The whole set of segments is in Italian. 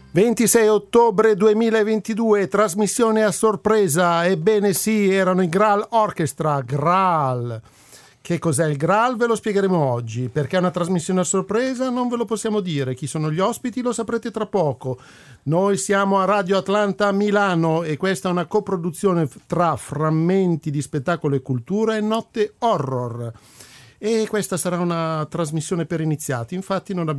26 ottobre 2022, trasmissione a sorpresa. Ebbene sì, erano i Graal Orchestra. Graal. Che cos'è il Graal? Ve lo spiegheremo oggi. Perché è una trasmissione a sorpresa non ve lo possiamo dire. Chi sono gli ospiti lo saprete tra poco. Noi siamo a Radio Atlanta Milano e questa è una coproduzione tra Frammenti di Spettacolo e Cultura e Notte Horror. E questa sarà una trasmissione per iniziati. Infatti non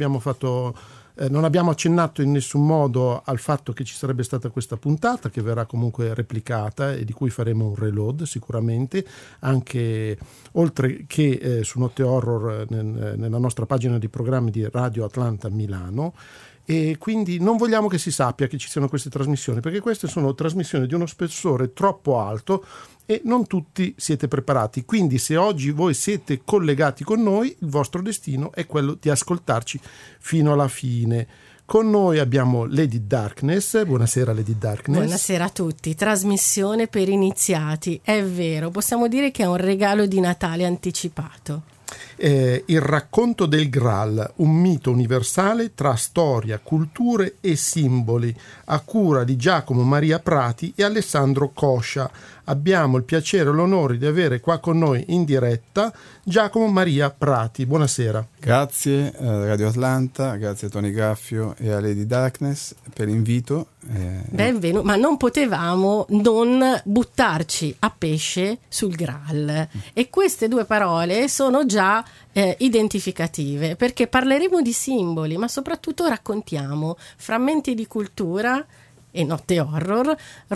abbiamo accennato in nessun modo al fatto che ci sarebbe stata questa puntata, che verrà comunque replicata e di cui faremo un reload sicuramente, anche oltre che su Notte Horror nella nostra pagina di programmi di Radio Atlanta Milano. E quindi non vogliamo che si sappia che ci siano queste trasmissioni, perché queste sono trasmissioni di uno spessore troppo alto e non tutti siete preparati. Quindi se oggi voi siete collegati con noi, il vostro destino è quello di ascoltarci fino alla fine. Con noi abbiamo Lady Darkness. Buonasera Lady Darkness. Buonasera a tutti. Trasmissione per iniziati. È vero, possiamo dire che è un regalo di Natale anticipato. Il racconto del Graal, un mito universale tra storia, culture e simboli, a cura di Giacomo Maria Prati e Alessandro Coscia. Abbiamo il piacere e l'onore di avere qua con noi in diretta Giacomo Maria Prati. Buonasera. Grazie a Radio Atlanta, grazie a Tony Graffio e a Lady Darkness per l'invito. Benvenuto, ma non potevamo non buttarci a pesce sul Graal. E queste due parole sono già identificative, perché parleremo di simboli, ma soprattutto raccontiamo frammenti di cultura e Notte Horror,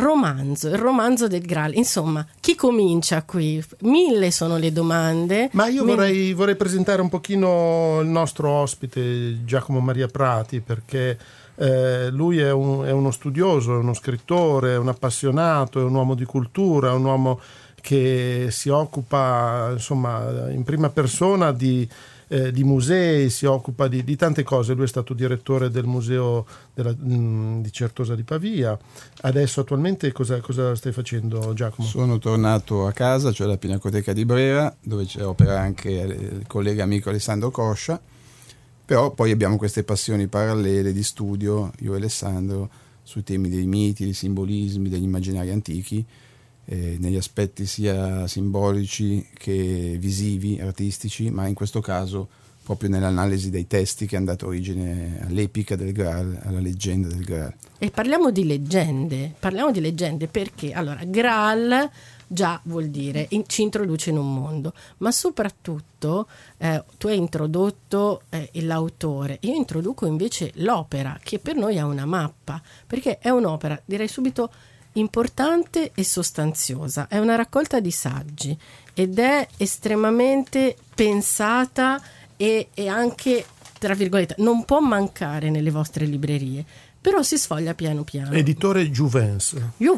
il romanzo del Graal. Insomma, chi comincia qui? 1000 sono le domande. Ma io vorrei presentare un pochino il nostro ospite Giacomo Maria Prati, perché lui è uno studioso, è uno scrittore, è un appassionato, è un uomo di cultura, è un uomo che si occupa insomma in prima persona di musei, si occupa di tante cose. Lui è stato direttore del museo di Certosa di Pavia. Adesso attualmente cosa stai facendo, Giacomo? Sono tornato a casa, cioè alla Pinacoteca di Brera, dove opera anche il collega amico Alessandro Coscia, però poi abbiamo queste passioni parallele di studio, io e Alessandro, sui temi dei miti, dei simbolismi, degli immaginari antichi, negli aspetti sia simbolici che visivi, artistici, ma in questo caso proprio nell'analisi dei testi che hanno dato origine all'epica del Graal, alla leggenda del Graal. E parliamo di leggende perché allora Graal già vuol dire ci introduce in un mondo, ma soprattutto tu hai introdotto l'autore, io introduco invece l'opera, che per noi è una mappa, perché è un'opera, direi subito, importante e sostanziosa. È una raccolta di saggi ed è estremamente pensata e anche, tra virgolette, non può mancare nelle vostre librerie, però si sfoglia piano piano. Editore Juvens.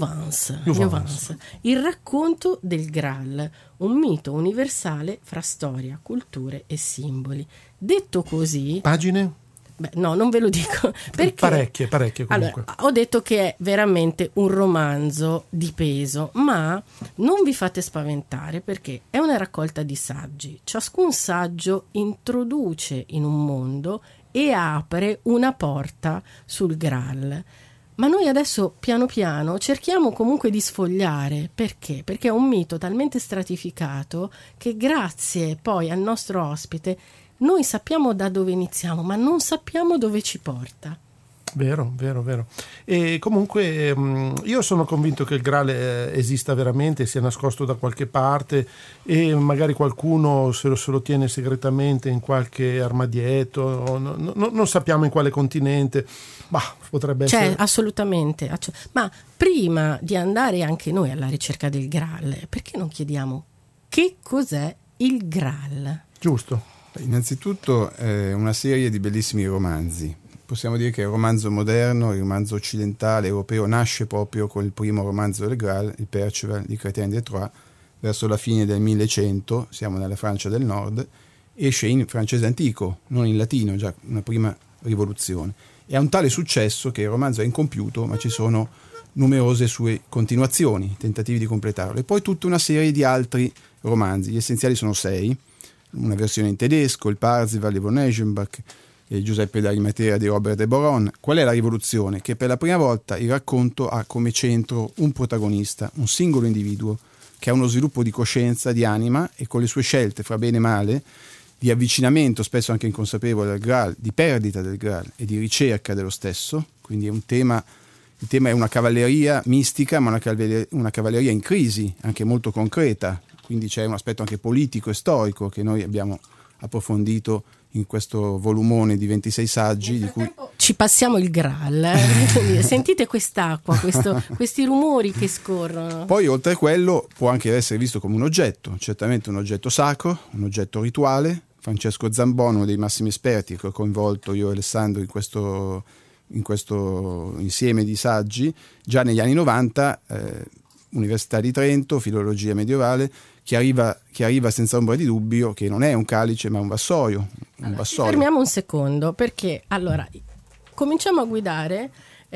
Il racconto del Graal, un mito universale fra storia, culture e simboli. Detto così, pagine? Beh, no, non ve lo dico perché parecchie comunque. Allora, ho detto che è veramente un romanzo di peso, ma non vi fate spaventare, perché è una raccolta di saggi. Ciascun saggio introduce in un mondo e apre una porta sul Graal. Ma noi adesso piano piano cerchiamo comunque di sfogliare. Perché? Perché è un mito talmente stratificato che grazie poi al nostro ospite noi sappiamo da dove iniziamo, ma non sappiamo dove ci porta. Vero. E comunque io sono convinto che il Graal esista veramente, sia nascosto da qualche parte e magari qualcuno se lo tiene segretamente in qualche armadietto, non sappiamo in quale continente, ma potrebbe essere... Assolutamente. Ma prima di andare anche noi alla ricerca del Graal, perché non chiediamo che cos'è il Graal? Giusto. Innanzitutto una serie di bellissimi romanzi. Possiamo dire che il romanzo moderno, il romanzo occidentale, europeo, nasce proprio con il primo romanzo del Graal, il Perceval di Chrétien de Troyes, verso la fine del 1100, siamo nella Francia del Nord, esce in francese antico, non in latino, già una prima rivoluzione. E ha un tale successo che il romanzo è incompiuto, ma ci sono numerose sue continuazioni, tentativi di completarlo. E poi tutta una serie di altri romanzi, gli essenziali sono 6, una versione in tedesco, il Parzival di von Eschenbach, Giuseppe d'Arimatea di Robert de Boron. Qual è la rivoluzione? Che per la prima volta il racconto ha come centro un protagonista, un singolo individuo che ha uno sviluppo di coscienza, di anima, e con le sue scelte fra bene e male, di avvicinamento spesso anche inconsapevole al Graal, di perdita del Graal e di ricerca dello stesso. Quindi è un tema, il tema è una cavalleria mistica, ma una cavalleria in crisi, anche molto concreta, quindi c'è un aspetto anche politico e storico che noi abbiamo approfondito in questo volumone di 26 saggi di cui ci passiamo il Graal. Sentite quest'acqua, questi rumori che scorrono. Poi oltre a quello può anche essere visto come un oggetto, certamente un oggetto sacro, un oggetto rituale. Francesco Zambon, uno dei massimi esperti che ho coinvolto io e Alessandro in questo insieme di saggi, già negli anni 90, Università di Trento, filologia medievale, chiariva senza ombra di dubbio che non è un calice ma un vassoio. Fermiamo un secondo, perché allora cominciamo a guidare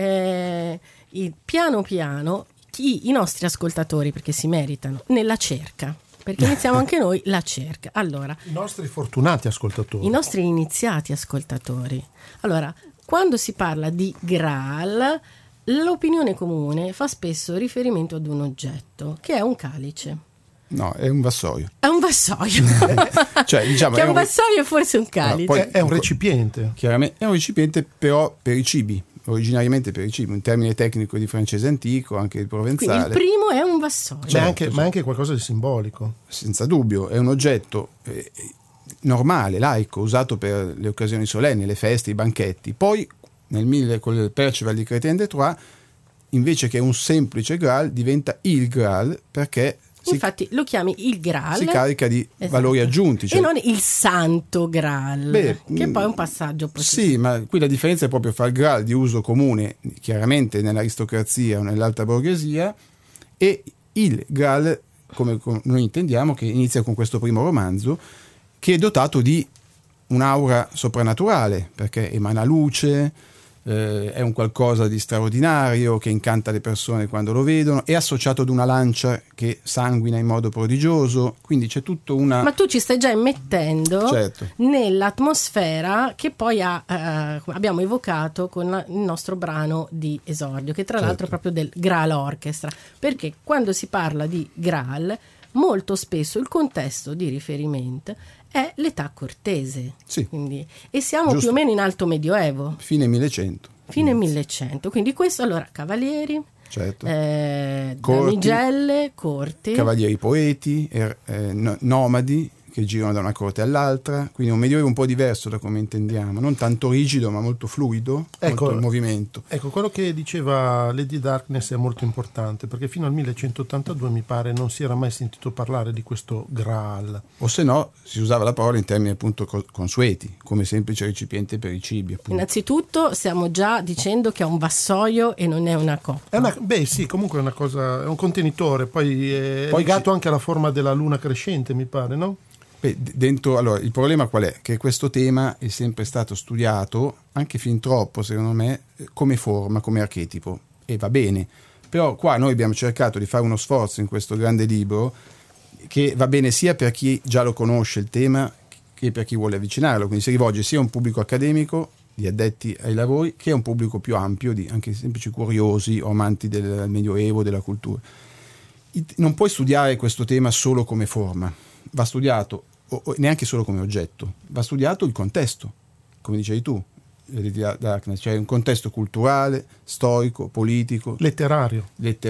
piano piano i nostri ascoltatori, perché si meritano, nella cerca, perché iniziamo anche noi la cerca. Allora, i nostri fortunati ascoltatori, i nostri iniziati ascoltatori. Allora, quando si parla di Graal, l'opinione comune fa spesso riferimento ad un oggetto che è un calice. No, è un vassoio. È un vassoio. Cioè, diciamo, che è un vassoio e forse un calice. Poi è un recipiente. Chiaramente è un recipiente, però per i cibi, originariamente per i cibi, un termine tecnico di francese antico, anche il provenzale. Quindi il primo è un vassoio. Certo, ma è anche qualcosa di simbolico. Senza dubbio, è un oggetto normale, laico, usato per le occasioni solenni, le feste, i banchetti. Poi con il Perceval di Chrétien de Troyes, invece che un semplice Graal, diventa il Graal, perché infatti lo chiami il Graal, si carica di valori aggiunti, e non il Santo Graal, che poi è un passaggio possibile. Sì, ma qui la differenza è proprio fra il Graal di uso comune, chiaramente nell'aristocrazia o nell'alta borghesia, e il Graal, come noi intendiamo, che inizia con questo primo romanzo, che è dotato di un'aura soprannaturale, perché emana luce, è un qualcosa di straordinario che incanta le persone quando lo vedono, è associato ad una lancia che sanguina in modo prodigioso, quindi c'è tutto una... Ma tu ci stai già immettendo, certo, nell'atmosfera che poi abbiamo evocato con il nostro brano di esordio, che tra l'altro è proprio del Graal Orchestra, perché quando si parla di Graal molto spesso il contesto di riferimento è l'età cortese, sì, quindi, e siamo giusto, più o meno in alto medioevo, fine 1100, quindi questo, allora, cavalieri, certo, damigelle, corti, cavalieri poeti, nomadi che girano da una corte all'altra, quindi un medioevo un po' diverso da come intendiamo, non tanto rigido ma molto fluido, molto in movimento. Ecco, quello che diceva Lady Darkness è molto importante, perché fino al 1182 mi pare non si era mai sentito parlare di questo Graal. O se no si usava la parola in termini appunto consueti, come semplice recipiente per i cibi, appunto. Innanzitutto stiamo già dicendo che è un vassoio e non è una coppa. Sì, comunque è una cosa, è un contenitore, poi è legato anche alla forma della luna crescente, mi pare, no? Dentro, allora, il problema qual è? Che questo tema è sempre stato studiato, anche fin troppo secondo me, come forma, come archetipo, e va bene, però qua noi abbiamo cercato di fare uno sforzo in questo grande libro che va bene sia per chi già lo conosce il tema che per chi vuole avvicinarlo, quindi si rivolge sia a un pubblico accademico di addetti ai lavori che a un pubblico più ampio di anche semplici curiosi o amanti del Medioevo, della cultura. Non puoi studiare questo tema solo come forma, va studiato, o neanche solo come oggetto, va studiato il contesto, come dicevi tu, cioè un contesto culturale, storico, politico, letterario.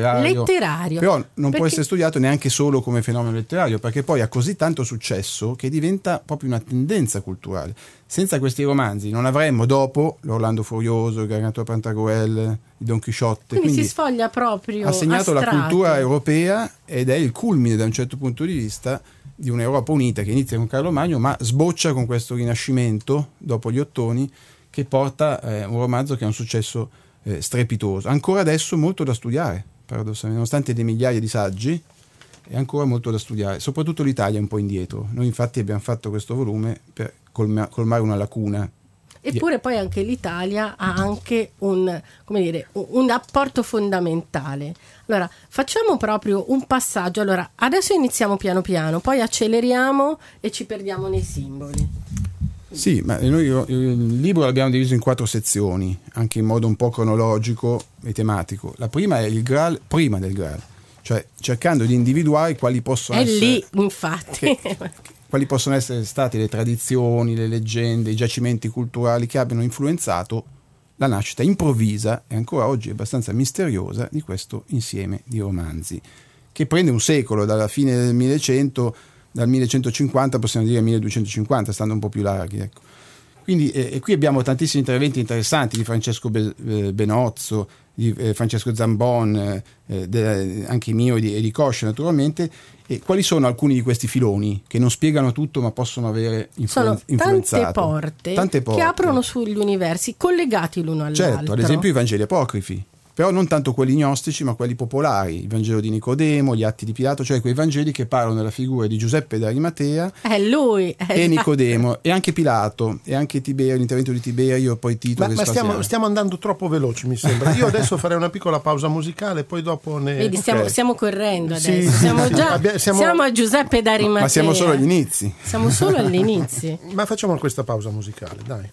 Però non può essere studiato neanche solo come fenomeno letterario, perché poi ha così tanto successo che diventa proprio una tendenza culturale. Senza questi romanzi non avremmo dopo l'Orlando Furioso, il Gargantua Pantagruel, il Don Chisciotte. Quindi si sfoglia proprio, ha segnato astratto la cultura europea ed è il culmine da un certo punto di vista di un'Europa unita che inizia con Carlo Magno ma sboccia con questo Rinascimento dopo gli Ottoni, che porta un romanzo che ha un successo strepitoso. Ancora adesso molto da studiare, paradossalmente, nonostante le migliaia di saggi, è ancora molto da studiare. Soprattutto l'Italia è un po' indietro. Noi infatti abbiamo fatto questo volume per colmare una lacuna. Eppure poi anche l'Italia ha anche un apporto fondamentale. Allora, facciamo proprio un passaggio. Allora, adesso iniziamo piano piano, poi acceleriamo e ci perdiamo nei simboli. Sì, ma noi il libro l'abbiamo diviso in 4 sezioni, anche in modo un po' cronologico e tematico. La prima è il Graal prima del Graal, cioè cercando di individuare quali possono essere... È lì, infatti. Quali possono essere state le tradizioni, le leggende, i giacimenti culturali che abbiano influenzato la nascita improvvisa e ancora oggi abbastanza misteriosa di questo insieme di romanzi, che prende un secolo, dalla fine del 1100, dal 1150 possiamo dire 1250, stando un po' più larghi, ecco. Quindi qui abbiamo tantissimi interventi interessanti di Francesco Benozzo, di Francesco Zambon, anche mio e di Coscia naturalmente. E quali sono alcuni di questi filoni che non spiegano tutto ma possono avere influenzato? Tante porte che aprono sugli universi collegati l'uno all'altro. Certo, ad esempio i Vangeli apocrifi, però non tanto quelli gnostici ma quelli popolari, il Vangelo di Nicodemo, gli Atti di Pilato, cioè quei Vangeli che parlano della figura di Giuseppe d'Arimatea e Nicodemo, e anche Pilato, e anche Tiberio, l'intervento di Tiberio, poi Tito. Ma stiamo andando troppo veloci, mi sembra. Io adesso farei una piccola pausa musicale, poi dopo ne... Vedi, stiamo correndo adesso, siamo a Giuseppe d'Arimatea. Ma siamo solo agli inizi. Siamo solo agli inizi. Ma facciamo questa pausa musicale, dai.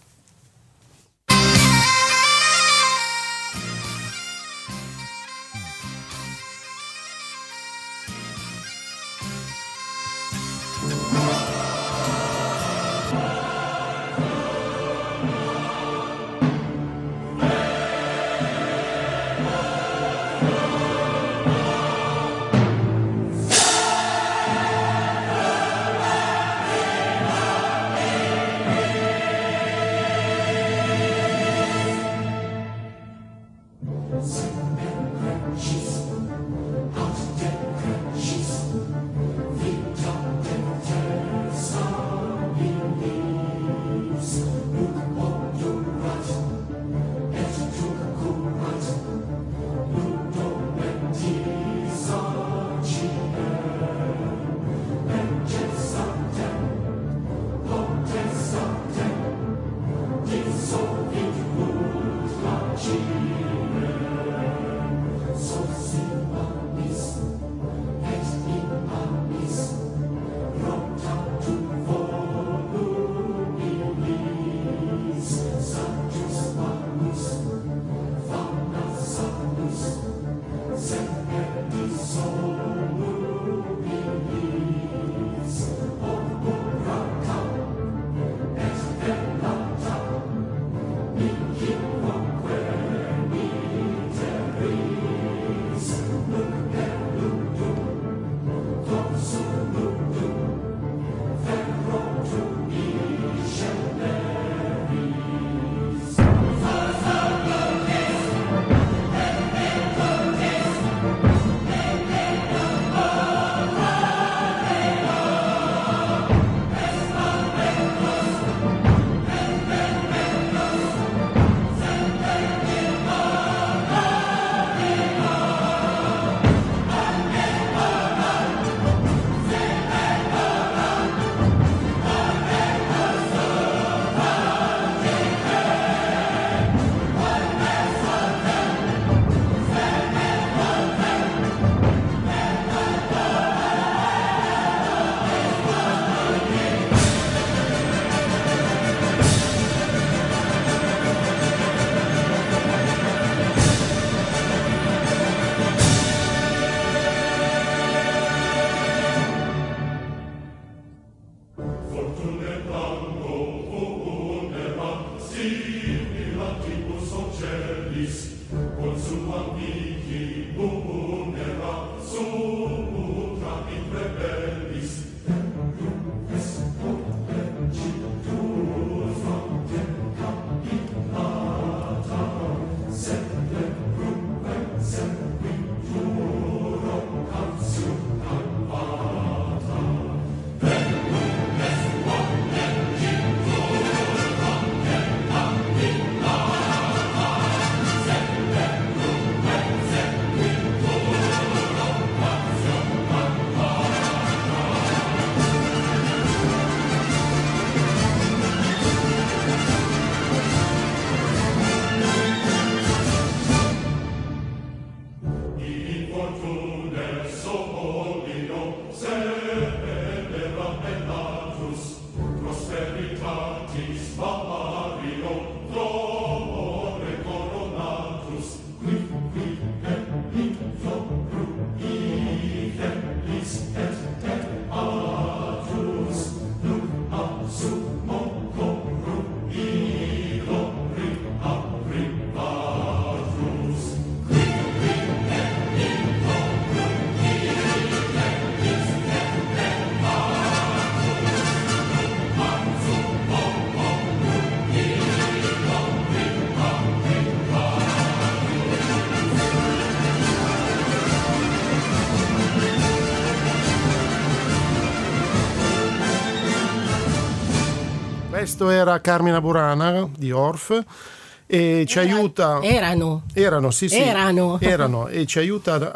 Questo era Carmina Burana di Orff e ci aiuta. Erano, Sì, erano e ci aiuta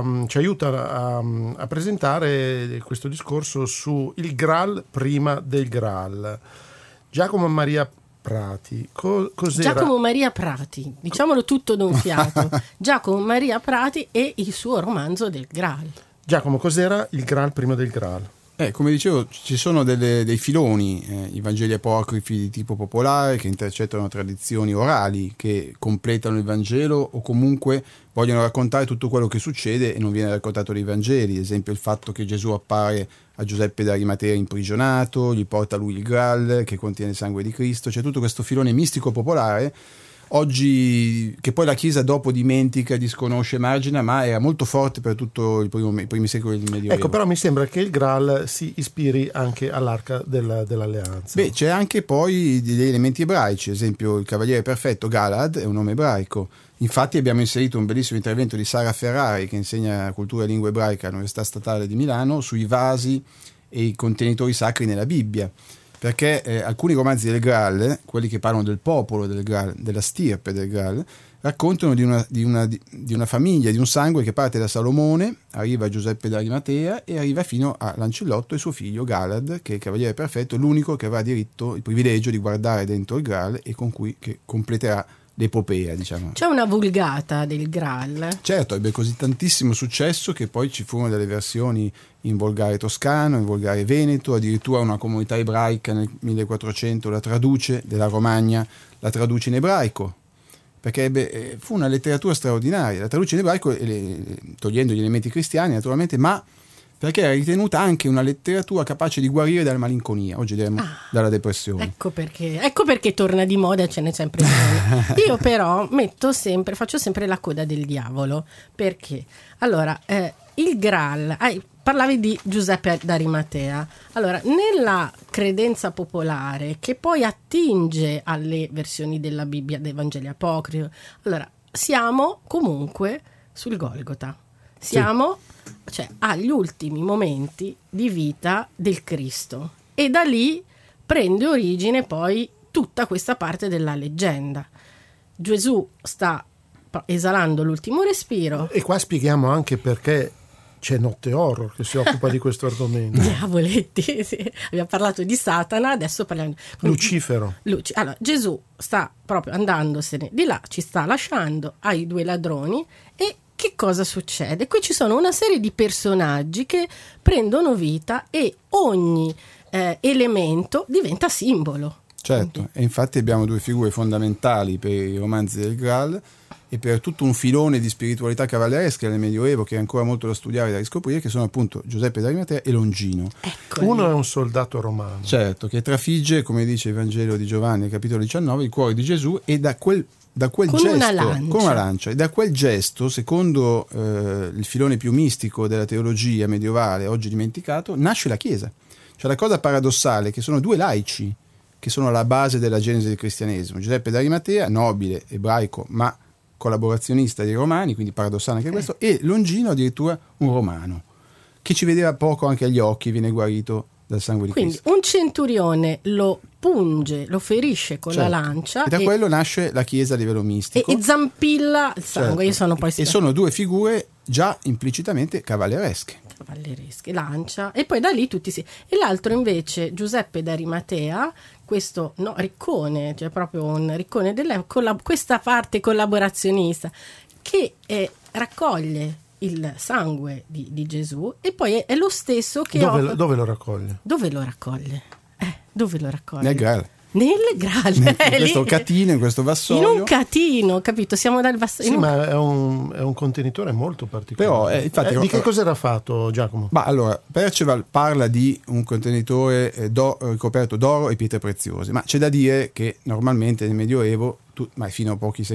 a presentare questo discorso su il Graal prima del Graal. Giacomo Maria Prati, cos'era? Giacomo Maria Prati, diciamolo tutto d'un fiato. Giacomo Maria Prati e il suo romanzo del Graal. Giacomo, cos'era il Graal prima del Graal? Come dicevo, ci sono dei filoni, i Vangeli apocrifi di tipo popolare che intercettano tradizioni orali che completano il Vangelo o comunque vogliono raccontare tutto quello che succede e non viene raccontato nei Vangeli. Ad esempio il fatto che Gesù appare a Giuseppe d'Arimatea imprigionato, gli porta lui il Graal che contiene il sangue di Cristo. C'è tutto questo filone mistico popolare oggi che poi la Chiesa dopo dimentica, disconosce, margina, ma era molto forte per tutto i primi secoli del Medioevo. Ecco, però mi sembra che il Graal si ispiri anche all'Arca dell'Alleanza. Beh, c'è anche poi degli elementi ebraici, ad esempio il Cavaliere Perfetto, Galad, è un nome ebraico. Infatti abbiamo inserito un bellissimo intervento di Sara Ferrari, che insegna cultura e lingua ebraica all'Università Statale di Milano, sui vasi e i contenitori sacri nella Bibbia. Perché alcuni romanzi del Graal, quelli che parlano del popolo del Graal, della stirpe del Graal, raccontano di una famiglia, di un sangue che parte da Salomone, arriva a Giuseppe d'Arimatea e arriva fino a Lancillotto e suo figlio Galad, che è il Cavaliere Perfetto, l'unico che avrà diritto, il privilegio di guardare dentro il Graal e con cui che completerà l'epopea, diciamo. C'è una vulgata del Graal. Certo, ebbe così tantissimo successo che poi ci furono delle versioni in volgare toscano, in volgare veneto, addirittura una comunità ebraica nel 1400 la traduce, della Romagna, la traduce in ebraico, perché fu una letteratura straordinaria, la traduce in ebraico togliendo gli elementi cristiani naturalmente, ma perché era ritenuta anche una letteratura capace di guarire dalla malinconia, oggi diremmo dalla depressione. Ecco perché torna di moda, ce n'è sempre più. Io però faccio sempre la coda del diavolo, perché allora il Graal, parlavi di Giuseppe d'Arimatea, allora nella credenza popolare che poi attinge alle versioni della Bibbia, dei Vangeli apocrifi, allora siamo comunque sul Golgota, siamo cioè agli ultimi momenti di vita del Cristo e da lì prende origine poi tutta questa parte della leggenda. Gesù sta esalando l'ultimo respiro e qua spieghiamo anche perché c'è Notte Horror che si occupa di questo argomento. Diavoletti, sì. Abbiamo parlato di Satana, adesso parliamo di Lucifero. Allora, Gesù sta proprio andandosene di là, ci sta lasciando ai due ladroni e che cosa succede? Qui ci sono una serie di personaggi che prendono vita e ogni elemento diventa simbolo. Certo, e infatti abbiamo due figure fondamentali per i romanzi del Graal e per tutto un filone di spiritualità cavalleresca nel Medioevo che è ancora molto da studiare e da riscoprire, che sono appunto Giuseppe d'Arimatea e Longino. Eccoli. Uno è un soldato romano. Certo, che trafigge, come dice il Vangelo di Giovanni, capitolo 19, il cuore di Gesù e da quel con gesto, con una lancia, e da quel gesto, secondo il filone più mistico della teologia medievale, oggi dimenticato, nasce la Chiesa. Cioè la cosa paradossale è che sono due laici che sono alla base della genesi del cristianesimo. Giuseppe d'Arimatea, nobile, ebraico, ma collaborazionista dei Romani, quindi paradossale anche questo, e Longino addirittura un romano, che ci vedeva poco anche agli occhi, viene guarito dal sangue di Cristo. Quindi un centurione lo punge, lo ferisce con la lancia e da quello nasce la Chiesa a livello mistico e zampilla il sangue. Io sono poi e sono due figure già implicitamente cavalleresche, lancia, e poi da lì tutti e l'altro invece Giuseppe d'Arimatea, questo riccone, cioè proprio un riccone questa parte collaborazionista che raccoglie il sangue di Gesù e poi è lo stesso che dove lo raccoglie? Dove lo raccoglie? Nel Graal. Nel Graal, in questo catino, in questo vassoio, in un catino, capito? Siamo dal vassoio. Sì, ma è un contenitore molto particolare. Però, infatti, di che cosa era fatto, Giacomo? Ma allora, Perceval parla di un contenitore ricoperto d'oro e pietre preziose, ma c'è da dire che normalmente nel Medioevo, ma fino a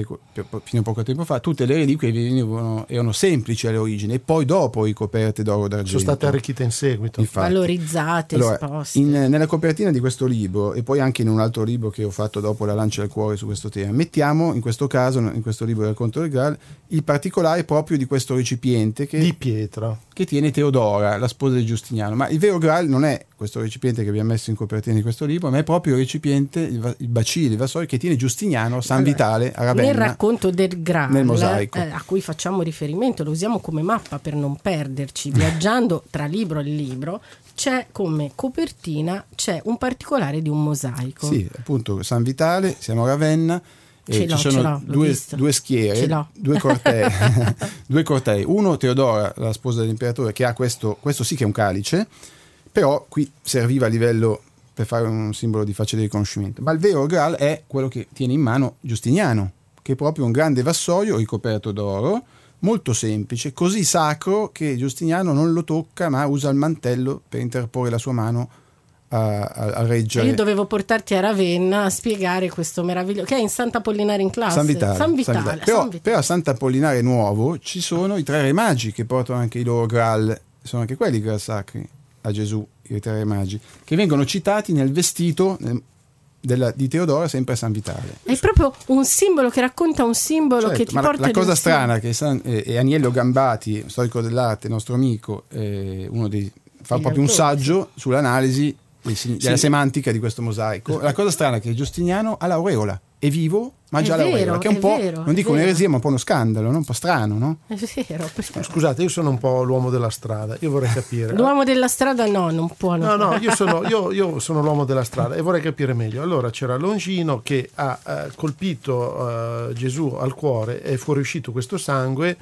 poco tempo fa, tutte le reliquie erano semplici alle origini e poi dopo ricoperte d'oro d'argento. Sono state arricchite in seguito. Infatti. Valorizzate, esposte. Nella copertina di questo libro e poi anche in un altro libro che ho fatto dopo, La lancia del cuore, su questo tema, mettiamo in questo caso, in questo libro del racconto del Graal, il particolare proprio di questo recipiente di pietra che tiene Teodora, la sposa di Giustiniano. Ma il vero Graal non è questo recipiente che abbiamo messo in copertina di questo libro, ma è proprio il recipiente, il bacile, il vassoio che tiene Giustiniano San Vitale a Ravenna. Nel racconto del Graal, nel mosaico, a cui facciamo riferimento, lo usiamo come mappa per non perderci, viaggiando tra libro e libro, c'è come copertina un particolare di un mosaico. Sì, appunto San Vitale, siamo a Ravenna. Ci sono due schiere, due cortei. Uno, Teodora, la sposa dell'imperatore, che ha questo sì che è un calice, però qui serviva a livello per fare un simbolo di facile riconoscimento. Ma il vero Graal è quello che tiene in mano Giustiniano, che è proprio un grande vassoio ricoperto d'oro, molto semplice, così sacro che Giustiniano non lo tocca, ma usa il mantello per interporre la sua mano a reggere. Io dovevo portarti a Ravenna a spiegare questo meraviglioso, che è in Sant'Apollinare in classe. San Vitale. Però a Sant'Apollinare Nuovo ci sono i 3 re magi che portano anche i loro Graal, sono anche quelli Graal sacri a Gesù, i 3 re magi, che vengono citati nel vestito di Teodora, sempre a San Vitale. È proprio un simbolo che racconta un simbolo, certo, che ti porta. La cosa strana che è Agnello Gambati, storico dell'arte, nostro amico, uno dei fa proprio un saggio sull'analisi della semantica di questo mosaico. La cosa strana è che Giustiniano ha l'aureola, è vivo, ma già l'aureola, che è un po', non dico un'eresia, ma un po' uno scandalo, no? Un po' strano, no? È vero. Scusate, io sono un po' l'uomo della strada, io vorrei capire. L'uomo della strada no, non può. No, io sono l'uomo della strada e vorrei capire meglio. Allora c'era Longino che ha colpito Gesù al cuore e fuoriuscito questo sangue.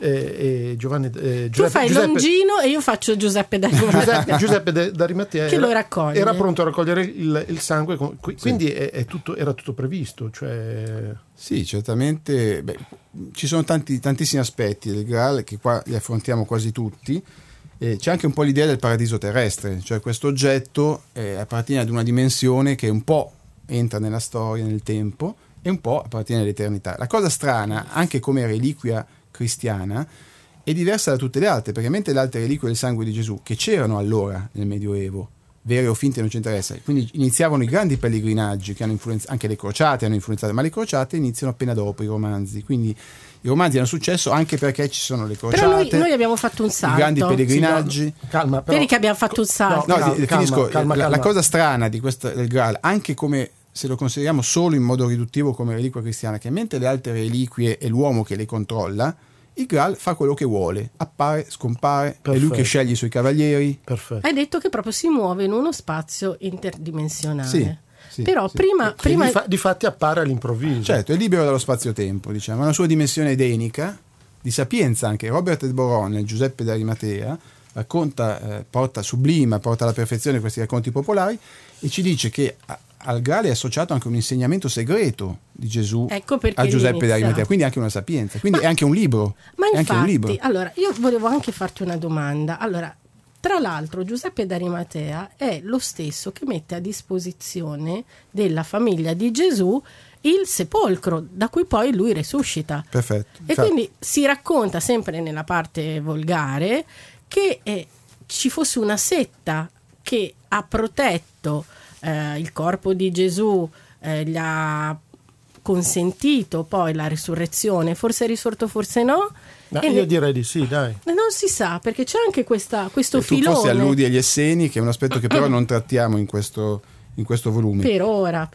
E Giuseppe, tu fai Longino e io faccio Giuseppe Giuseppe d'Arimatea che lo raccoglie. Era pronto a raccogliere il sangue, quindi era tutto previsto, cioè... Sì, certamente. Ci sono tantissimi aspetti del Graal che qua li affrontiamo quasi tutti. C'è anche un po' l'idea del paradiso terrestre, cioè questo oggetto appartiene ad una dimensione che un po' entra nella storia, nel tempo, e un po' appartiene all'eternità. La cosa strana, anche come reliquia cristiana, è diversa da tutte le altre, perché mentre le altre reliquie del sangue di Gesù, che c'erano allora nel Medioevo, vere o finte non ci interessa, quindi iniziavano i grandi pellegrinaggi che hanno influenzato, anche le crociate hanno influenzato, ma le crociate iniziano appena dopo i romanzi, quindi i romanzi hanno successo anche perché ci sono le crociate. Però noi abbiamo fatto un salto, i grandi pellegrinaggi. Calma, però, vedi che abbiamo fatto un salto. Finisco. Calma. La cosa strana di questo del Graal, anche come se lo consideriamo solo in modo riduttivo come reliquia cristiana, che mentre le altre reliquie è l'uomo che le controlla, il Graal fa quello che vuole, appare, scompare, perfetto. È lui che sceglie i suoi cavalieri. Perfetto. Hai detto che proprio si muove in uno spazio interdimensionale. Sì, però sì. prima difatti appare all'improvviso. Certo, è libero dallo spazio-tempo, diciamo, ha una sua dimensione edenica, di sapienza anche. Robert de Boron, nel Giuseppe d'Arimatea, racconta, sublima, porta alla perfezione questi racconti popolari e ci dice che al Graal è associato anche un insegnamento segreto di Gesù a Giuseppe d'Arimatea, quindi anche una sapienza, quindi è anche un libro. Ma è infatti, anche un libro. Allora, io volevo anche farti una domanda. Allora, tra l'altro Giuseppe d'Arimatea è lo stesso che mette a disposizione della famiglia di Gesù il sepolcro da cui poi lui resuscita. Perfetto. E quindi si racconta sempre nella parte volgare che ci fosse una setta che ha protetto il corpo di Gesù, gli ha consentito poi la risurrezione, forse è risorto, forse no. Io direi di sì, dai. Non si sa, perché c'è anche questo filone. Tu forse alludi agli Esseni, che è un aspetto che però non trattiamo in questo volume. Per ora.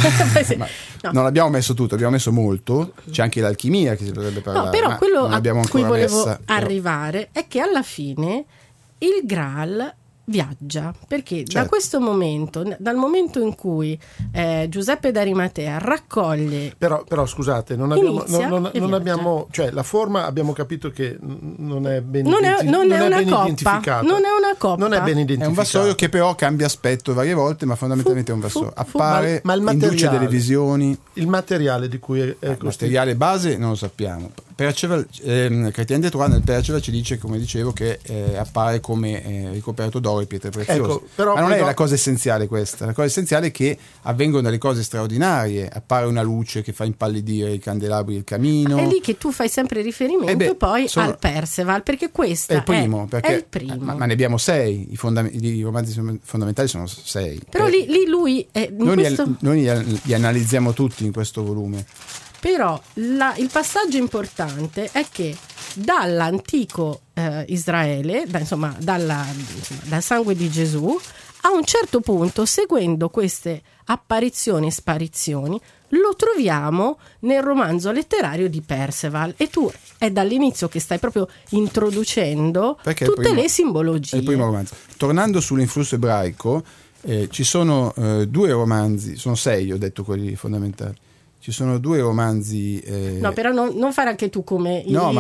No. Non abbiamo messo tutto, abbiamo messo molto. C'è anche l'alchimia che si potrebbe parlare. No, però quello a cui volevo arrivare però... è che alla fine il Graal viaggia, perché certo. Da questo momento, dal momento in cui Giuseppe d'Arimatea raccoglie, però scusate, non abbiamo, cioè la forma abbiamo capito che non è ben identificata. Non è una coppa. Non è ben identificato. È un vassoio che però cambia aspetto varie volte, ma fondamentalmente è un vassoio. Appare, ma induce delle visioni. Il materiale di cui è il materiale base non lo sappiamo. Perceval, Chrétien de Troyes nel Perceval ci dice, come dicevo, che appare come ricoperto d'oro e pietre preziose. Però ma non è la cosa essenziale questa. La cosa essenziale è che avvengono delle cose straordinarie. Appare una luce che fa impallidire i candelabri del camino. È lì che tu fai sempre riferimento al Perceval, perché questo è il primo. Ma ne abbiamo 6. I romanzi fondamentali sono 6. Però lì lui noi li analizziamo tutti in questo volume. Però il passaggio importante è che dall'antico Israele, dal sangue di Gesù, A un certo punto, seguendo queste apparizioni e sparizioni, lo troviamo nel romanzo letterario di Perceval, e tu è dall'inizio che stai proprio introducendo tutte le simbologie. È il primo romanzo. Tornando sull'influsso ebraico, ci sono 2 romanzi, sono 6, ho detto quelli fondamentali. Ci sono 2 romanzi. No, però non fare anche tu come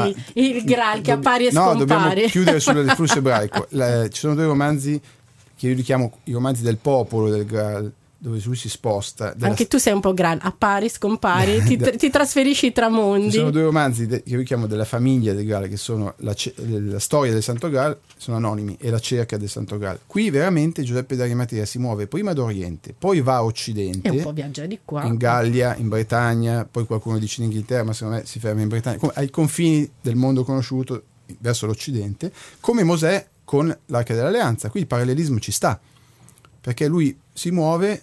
il Graal che appare e scompare. No, dobbiamo chiudere sull'influsso ebraico. Ci sono 2 romanzi che io li chiamo i romanzi del popolo del Graal, dove lui si sposta. Anche tu sei un po' Graal, appari, scompari, ti trasferisci tra mondi. Ci sono 2 romanzi che io chiamo della famiglia del Graal, che sono la storia del Santo Graal, sono anonimi, e la cerca del Santo Graal. Qui veramente Giuseppe d'Arimatea si muove prima ad Oriente, poi va a Occidente, e un po' viaggia di qua, in Gallia, in Bretagna, poi qualcuno dice in Inghilterra, ma secondo me si ferma in Bretagna, ai confini del mondo conosciuto verso l'Occidente, come Mosè con l'Arca dell'Alleanza. Qui il parallelismo ci sta, perché lui si muove,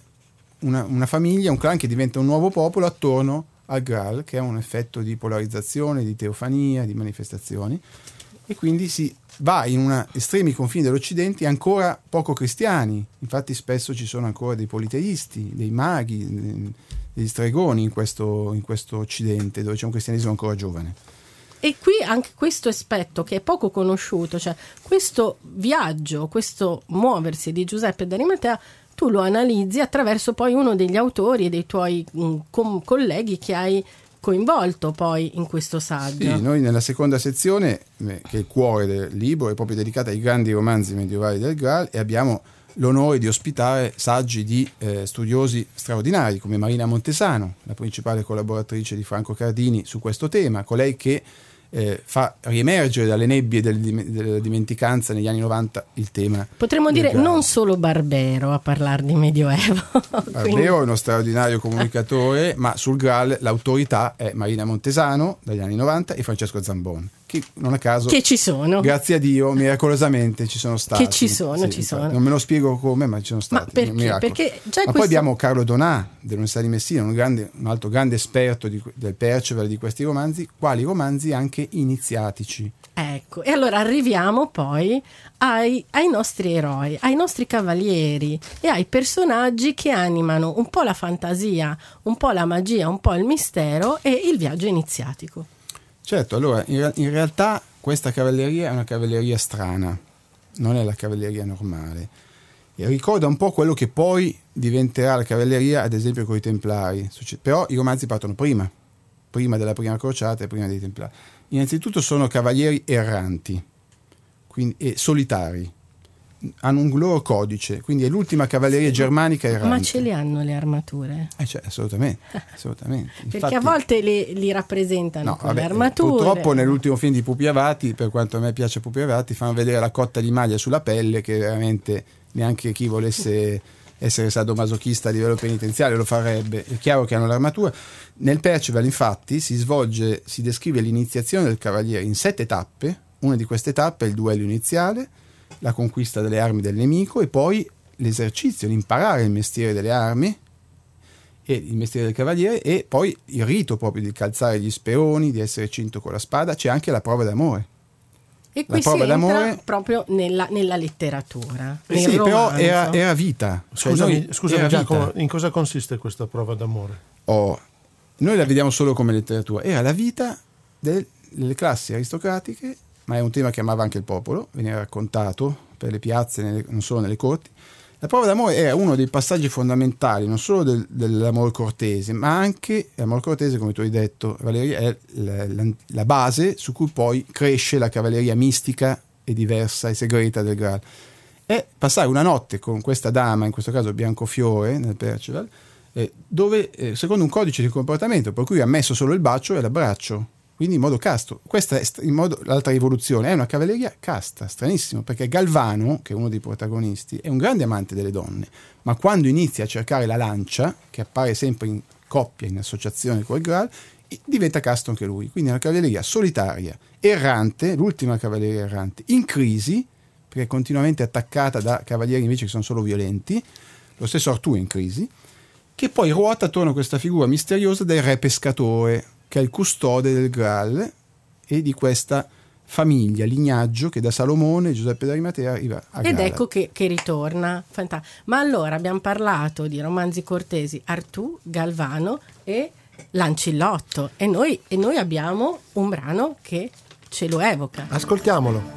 una famiglia, un clan che diventa un nuovo popolo attorno al Graal, che ha un effetto di polarizzazione, di teofania, di manifestazioni, e quindi si va in estremi confini dell'Occidente ancora poco cristiani. Infatti spesso ci sono ancora dei politeisti, dei maghi, degli stregoni in questo Occidente, dove c'è un cristianesimo ancora giovane. E qui anche questo aspetto che è poco conosciuto, cioè questo viaggio, questo muoversi di Giuseppe d'Arimatea, tu lo analizzi attraverso poi uno degli autori e dei tuoi colleghi che hai coinvolto poi in questo saggio. Sì, noi nella seconda sezione, che è il cuore del libro, è proprio dedicata ai grandi romanzi medievali del Graal, e abbiamo l'onore di ospitare saggi di studiosi straordinari come Marina Montesano, la principale collaboratrice di Franco Cardini su questo tema, colei che fa riemergere dalle nebbie della dimenticanza negli anni 90 il tema. Potremmo dire Graal. Non solo Barbero a parlare di Medioevo. Barbero è uno straordinario comunicatore, ma sul Graal l'autorità è Marina Montesano dagli anni 90 e Francesco Zambon, che non a caso, che ci sono, grazie a Dio, miracolosamente ci sono stati. Che ci sono. Non me lo spiego come, ma ci sono stati. Ma perché già poi abbiamo Carlo Donà dell'Università di Messina, un altro grande esperto del Perceval, di questi romanzi, quali romanzi anche iniziatici. Ecco, e allora arriviamo poi ai nostri eroi, ai nostri cavalieri e ai personaggi che animano un po' la fantasia, un po' la magia, un po' il mistero e il viaggio iniziatico. Certo, allora in realtà questa cavalleria è una cavalleria strana, non è la cavalleria normale, e ricorda un po' quello che poi diventerà la cavalleria, ad esempio con i Templari, però i romanzi partono prima della prima crociata e prima dei Templari. Innanzitutto sono cavalieri erranti, quindi, e solitari, hanno un loro codice, quindi è l'ultima cavalleria germanica errante. Ma ce le hanno le armature? Assolutamente. Perché infatti, a volte li rappresentano con le armature. Purtroppo nell'ultimo film di Pupi Avati, per quanto a me piace Pupi Avati, fanno vedere la cotta di maglia sulla pelle, che veramente neanche chi volesse essere sadomasochista a livello penitenziario lo farebbe. È chiaro che hanno l'armatura. Nel Perceval infatti si descrive l'iniziazione del cavaliere in 7 tappe. Una di queste tappe è il duello iniziale, la conquista delle armi del nemico, e poi l'esercizio, l'imparare il mestiere delle armi e il mestiere del cavaliere, e poi il rito proprio di calzare gli speoni, di essere cinto con la spada. C'è anche la prova d'amore. E qui si entra proprio nella letteratura. Sì, però era vita. Scusami Giacomo, in cosa consiste questa prova d'amore? Noi la vediamo solo come letteratura. Era la vita delle classi aristocratiche, ma è un tema che amava anche il popolo, veniva raccontato per le piazze, non solo nelle corti. La prova d'amore era uno dei passaggi fondamentali, non solo dell'amore cortese, ma anche l'amore cortese, come tu hai detto, Valeria, è la base su cui poi cresce la cavalleria mistica e diversa e segreta del Graal. È passare una notte con questa dama, in questo caso Biancofiore, nel Perceval, dove, secondo un codice di comportamento, per cui è ammesso solo il bacio e l'abbraccio, quindi in modo casto. Questa è l'altra rivoluzione, è una cavalleria casta, stranissimo, perché Galvano, che è uno dei protagonisti, è un grande amante delle donne, ma quando inizia a cercare la lancia, che appare sempre in coppia, in associazione col Graal, diventa casto anche lui. Quindi è una cavalleria solitaria, errante, l'ultima cavalleria errante, in crisi, perché è continuamente attaccata da cavalieri invece che sono solo violenti, lo stesso Artù è in crisi, che poi ruota attorno a questa figura misteriosa del re pescatore, che è il custode del Graal e di questa famiglia, lignaggio che da Salomone, Giuseppe d'Arimatea arriva a Graal. Ed ecco che ritorna. Ma allora abbiamo parlato di romanzi cortesi, Artù, Galvano e Lancillotto, e noi abbiamo un brano che ce lo evoca. Ascoltiamolo.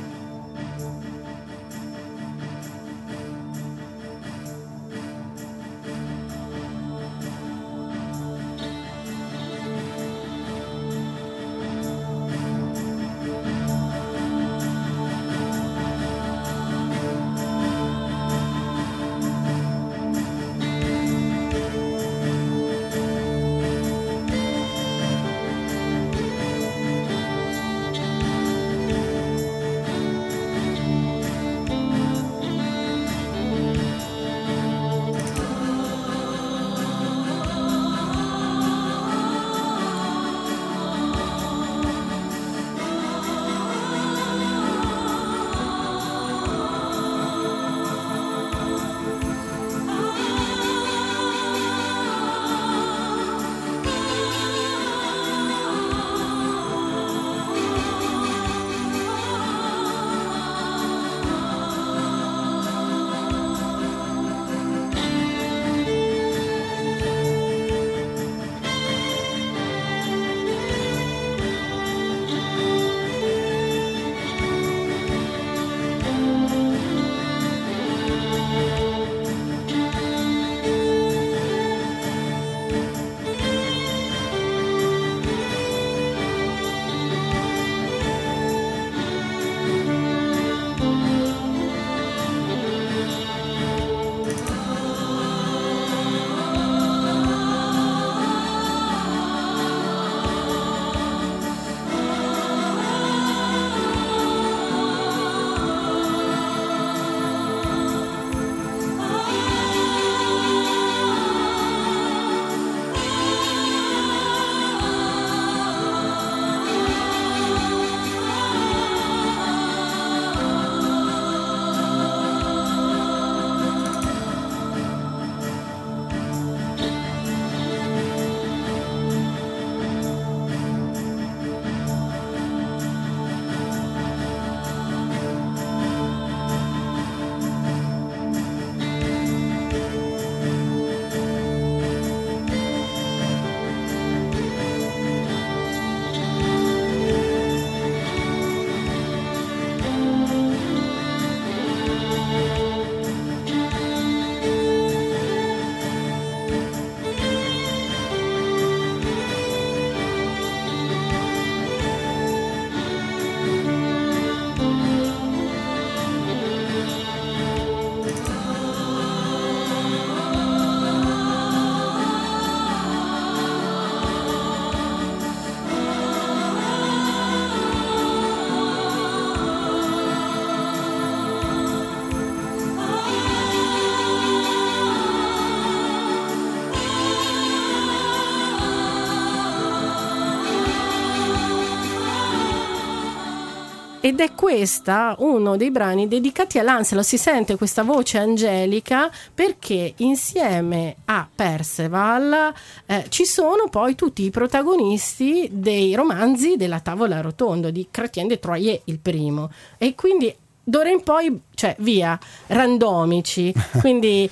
Ed è questa uno dei brani dedicati a Lancelot. Si sente questa voce angelica perché insieme a Perceval ci sono poi tutti i protagonisti dei romanzi della Tavola Rotonda di Chrétien de Troyes, il primo, e quindi d'ora in poi, cioè via, randomici, quindi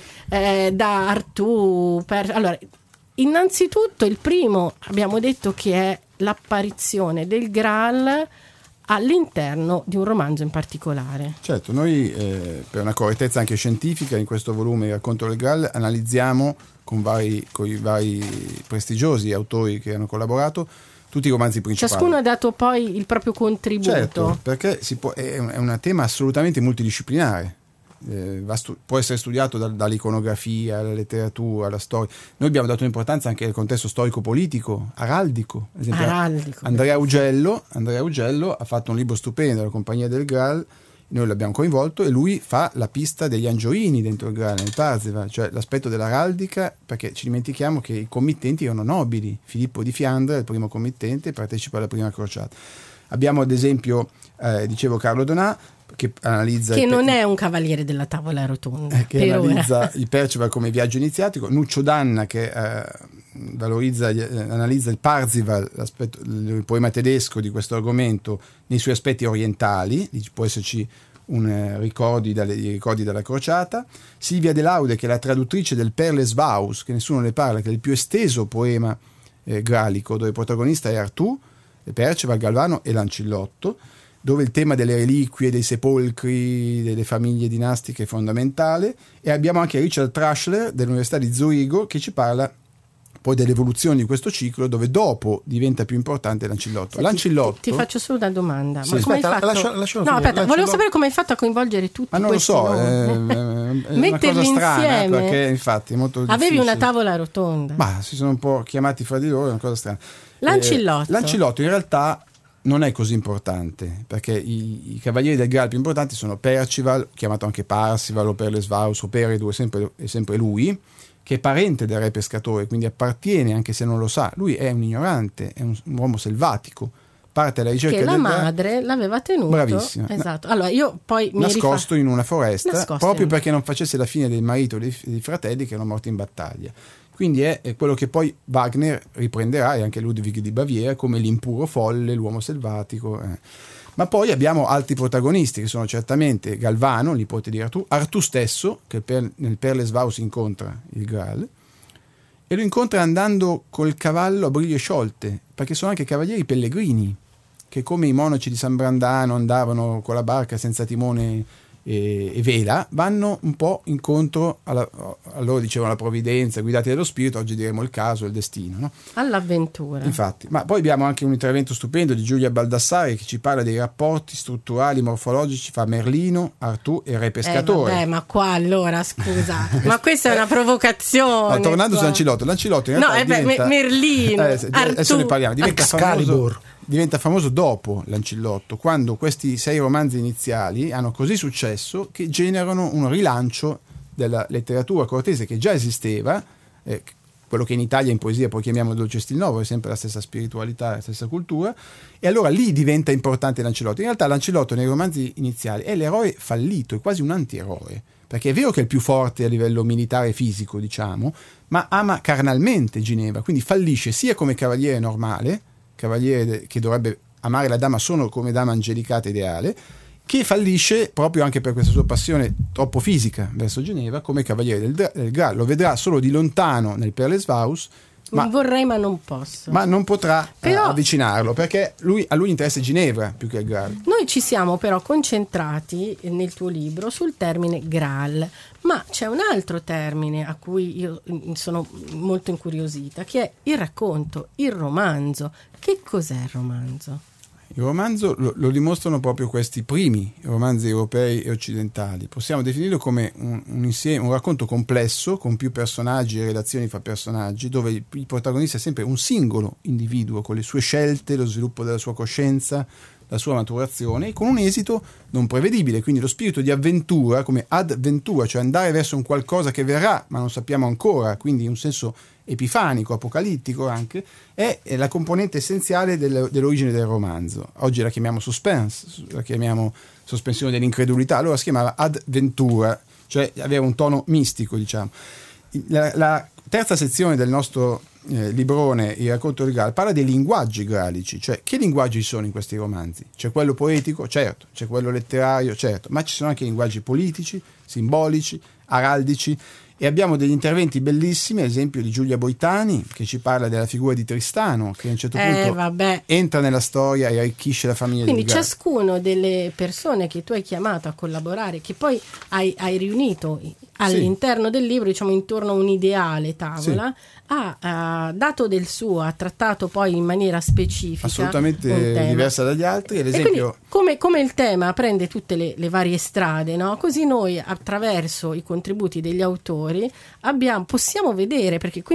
da Artù, allora, innanzitutto il primo abbiamo detto che è l'apparizione del Graal all'interno di un romanzo in particolare. Certo, noi per una correttezza anche scientifica in questo volume Racconto del Graal analizziamo con i vari prestigiosi autori che hanno collaborato tutti i romanzi principali. Ciascuno ha dato poi il proprio contributo. Certo, perché è un tema assolutamente multidisciplinare. Può essere studiato dall'iconografia alla letteratura, alla storia. Noi abbiamo dato importanza anche al contesto storico-politico, araldico. Ad esempio, Andrea Ugello ha fatto un libro stupendo, La Compagnia del Graal. Noi l'abbiamo coinvolto e lui fa la pista degli angioini dentro il Graal, nel Parzival, cioè l'aspetto dell'araldica, perché ci dimentichiamo che i committenti erano nobili. Filippo di Fiandra, il primo committente, partecipa alla prima crociata. Abbiamo ad esempio, dicevo, Carlo Donà. che analizza che non è un cavaliere della tavola rotonda, che analizza il Perceval come viaggio iniziatico, Nuccio D'Anna che analizza il Parzival, il poema tedesco di questo argomento nei suoi aspetti orientali, può esserci ricordi dalla crociata, Silvia De Laude che è la traduttrice del Perlesvaus, che nessuno ne parla, che è il più esteso poema gralico, dove il protagonista è Artù, Perceval, Galvano e Lancillotto, dove il tema delle reliquie, dei sepolcri, delle famiglie dinastiche è fondamentale. E abbiamo anche Richard Trashler dell'Università di Zurigo che ci parla poi dell'evoluzione di questo ciclo, dove dopo diventa più importante Lancillotto. Lancillotto, ti faccio solo una domanda. Sì. Ma come hai fatto? Volevo sapere come hai fatto a coinvolgere tutti. Ma non lo so, è una cosa strana, perché infatti è molto difficile. Avevi una tavola rotonda. Ma si sono un po' chiamati fra di loro, è una cosa strana. Lancillotto in realtà non è così importante, perché i cavalieri del Graal più importanti sono Percival, chiamato anche Parsival o Perlesvaus o Peredu, è sempre lui, che è parente del re pescatore, quindi appartiene, anche se non lo sa, lui è un ignorante, è un uomo selvatico, parte alla ricerca del Graal. Che la madre l'aveva tenuto. Bravissima. Esatto. Allora io poi nascosto in una foresta, proprio perché non facesse la fine del marito e dei fratelli che erano morti in battaglia. Quindi è quello che poi Wagner riprenderà, e anche Ludwig di Baviera, come l'impuro folle, l'uomo selvatico. Ma poi abbiamo altri protagonisti, che sono certamente Galvano, nipote di Artù stesso, che nel Perlesvaus incontra il Graal, e lo incontra andando col cavallo a briglie sciolte, perché sono anche cavalieri pellegrini, che come i monaci di San Brandano andavano con la barca senza timone e vela, vanno un po' incontro a loro dicevano la provvidenza, guidati dallo spirito, oggi diremo il caso, il destino, no? All'avventura. Infatti, ma poi abbiamo anche un intervento stupendo di Giulia Baldassare che ci parla dei rapporti strutturali morfologici fra Merlino, Artù e re pescatore. Vabbè, ma qua allora scusa, ma questa è una provocazione. No, tornando su Lancillotto in realtà diventa, Merlino, adesso ne parliamo, Excalibur. Diventa famoso dopo Lancillotto, quando questi 6 romanzi iniziali hanno così successo che generano un rilancio della letteratura cortese che già esisteva, quello che in Italia in poesia poi chiamiamo dolce stil novo, è sempre la stessa spiritualità, la stessa cultura, e allora lì diventa importante Lancillotto. In realtà Lancillotto nei romanzi iniziali è l'eroe fallito, è quasi un antieroe, perché è vero che è il più forte a livello militare e fisico, diciamo, ma ama carnalmente Ginevra, quindi fallisce sia come cavaliere normale, cavaliere che dovrebbe amare la dama solo come dama angelicata ideale, che fallisce proprio anche per questa sua passione troppo fisica verso Ginevra come cavaliere del Graal. Lo vedrà solo di lontano nel Perlesvaus, non vorrei ma non posso. Ma non potrà avvicinarlo, perché a lui interessa Ginevra più che il Graal. Noi ci siamo però concentrati nel tuo libro sul termine Graal, ma c'è un altro termine a cui io sono molto incuriosita, che è il racconto, il romanzo. Che cos'è il romanzo? Il romanzo lo dimostrano proprio questi primi romanzi europei e occidentali. Possiamo definirlo come un racconto complesso con più personaggi e relazioni fra personaggi, dove il protagonista è sempre un singolo individuo con le sue scelte, lo sviluppo della sua coscienza, la sua maturazione, e con un esito non prevedibile. Quindi lo spirito di avventura, come adventura, cioè andare verso un qualcosa che verrà ma non sappiamo ancora, quindi un senso epifanico, apocalittico anche, è la componente essenziale dell'origine del romanzo. Oggi la chiamiamo suspense, la chiamiamo sospensione dell'incredulità, allora si chiamava adventura, cioè aveva un tono mistico, diciamo. La terza sezione del nostro librone, Il racconto del Graal, parla dei linguaggi graalici, cioè che linguaggi ci sono in questi romanzi? C'è quello poetico? Certo. C'è quello letterario? Certo. Ma ci sono anche linguaggi politici, simbolici, araldici, e abbiamo degli interventi bellissimi, ad esempio di Giulia Boitani, che ci parla della figura di Tristano, che a un certo punto entra nella storia e arricchisce la famiglia. Quindi del Graal. Ciascuno delle persone che tu hai chiamato a collaborare, che poi hai riunito all'interno del libro, diciamo intorno a un ideale tavola, ha dato del suo, ha trattato poi in maniera specifica assolutamente diversa dagli altri. Ad esempio, come il tema prende tutte le varie strade, no? Così noi attraverso i contributi degli autori possiamo vedere, perché quindi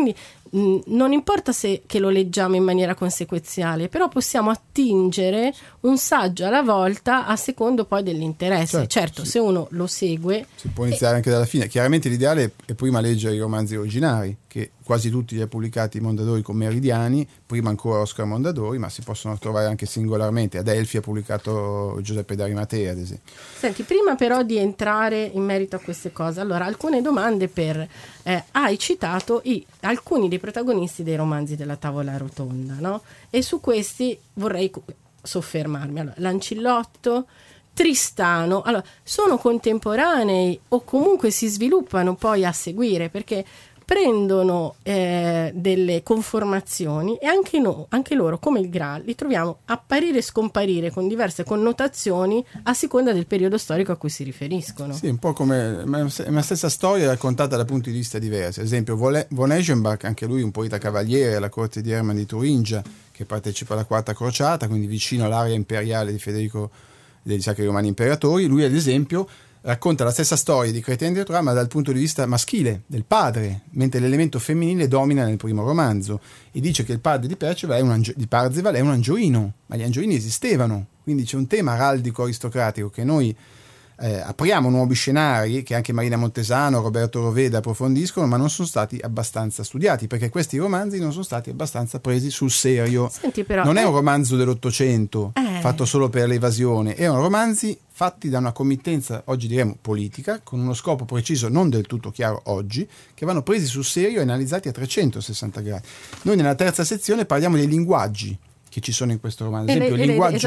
non importa se che lo leggiamo in maniera consequenziale, però possiamo attingere un saggio alla volta a secondo poi dell'interesse. Certo, se uno lo segue si può iniziare anche dalla fine. Chiaramente l'ideale è prima leggere i romanzi originari, che quasi tutti li ha pubblicati Mondadori con Meridiani, prima ancora Oscar Mondadori, ma si possono trovare anche singolarmente. Adelphi ha pubblicato Giuseppe d'Arimatea, ad esempio. Senti, prima però di entrare in merito a queste cose, allora alcune domande per hai citato alcuni dei protagonisti dei romanzi della Tavola Rotonda, no? E su questi vorrei soffermarmi. Allora, Lancillotto, Tristano, allora, sono contemporanei o comunque si sviluppano poi a seguire, perché prendono delle conformazioni e anche loro, come il Graal, li troviamo apparire e scomparire con diverse connotazioni a seconda del periodo storico a cui si riferiscono. Sì, un po' come una stessa storia raccontata da punti di vista diversi. Ad esempio von Eschenbach, anche lui un poeta cavaliere alla corte di Hermann di Turingia, che partecipa alla Quarta Crociata, quindi vicino all'area imperiale di Federico dei Sacri Romani Imperatori. Lui, ad esempio, racconta la stessa storia di Chrétien de Troyes, ma dal punto di vista maschile, del padre, mentre l'elemento femminile domina nel primo romanzo, e dice che il padre di di Parzival è un angioino, ma gli angioini esistevano, quindi c'è un tema araldico aristocratico che noi apriamo nuovi scenari, che anche Marina Montesano, Roberto Roveda approfondiscono, ma non sono stati abbastanza studiati, perché questi romanzi non sono stati abbastanza presi sul serio. Senti, però, non è un romanzo dell'Ottocento fatto solo per l'evasione, erano romanzi fatti da una committenza, oggi diremo politica, con uno scopo preciso non del tutto chiaro oggi, che vanno presi sul serio e analizzati a 360 gradi. Noi nella terza sezione parliamo dei linguaggi che ci sono in questo romanzo. Ad esempio,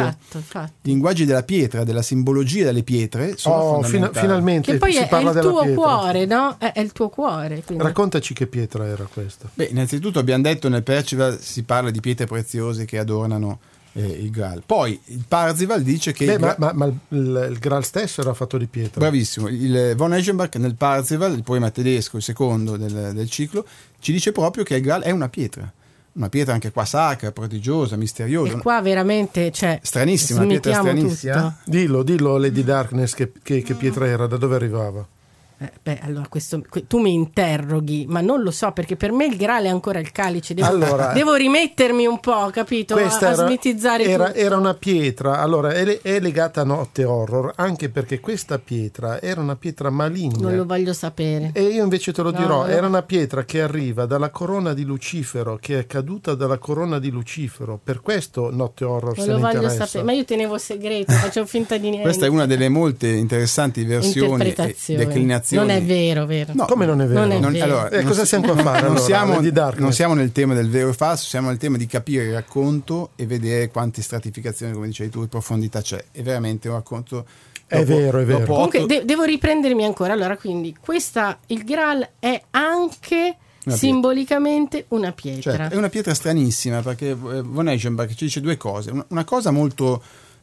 i linguaggi della pietra, della simbologia delle pietre sono fondamentali. Finalmente che poi si parla è il della tuo pietra. Cuore, no? È il tuo cuore. Quindi. Raccontaci che pietra era questa. Beh, innanzitutto abbiamo detto nel Percival si parla di pietre preziose che adornano il Graal. Poi il Parzival dice che ma il Graal stesso era fatto di pietra. Bravissimo. Il von Eschenbach nel Parzival, il poema tedesco, il secondo del ciclo, ci dice proprio che il Graal è una pietra anche qua sacra, prodigiosa, misteriosa. E qua veramente, stranissima, una pietra stranissima. Dillo Lady Darkness che pietra era, da dove arrivava? Allora tu mi interroghi, ma non lo so, perché per me il Graal è ancora il calice. Devo rimettermi un po', capito? A smitizzare era una pietra. Allora è legata a Notte Horror, anche perché questa pietra era una pietra maligna. Non lo voglio sapere. E io invece te lo dirò. Era una pietra che arriva dalla corona di Lucifero, che è caduta dalla corona di Lucifero. Per questo Notte Horror non se ne interessa. Non lo voglio sapere, ma io tenevo segreto, facevo finta di niente. Questa è una delle molte interessanti versioni e declinazioni. Non è vero. No, come non è vero? Allora, cosa siamo qua a fare? Non siamo nel tema del vero e falso, siamo nel tema di capire il racconto e vedere quante stratificazioni, come dicevi tu, di profondità c'è. È veramente un racconto. È vero. Comunque devo riprendermi ancora. Allora, quindi il Graal è anche simbolicamente una pietra. Certo, è una pietra stranissima, perché von Eschenbach ci dice due cose. Una cosa molto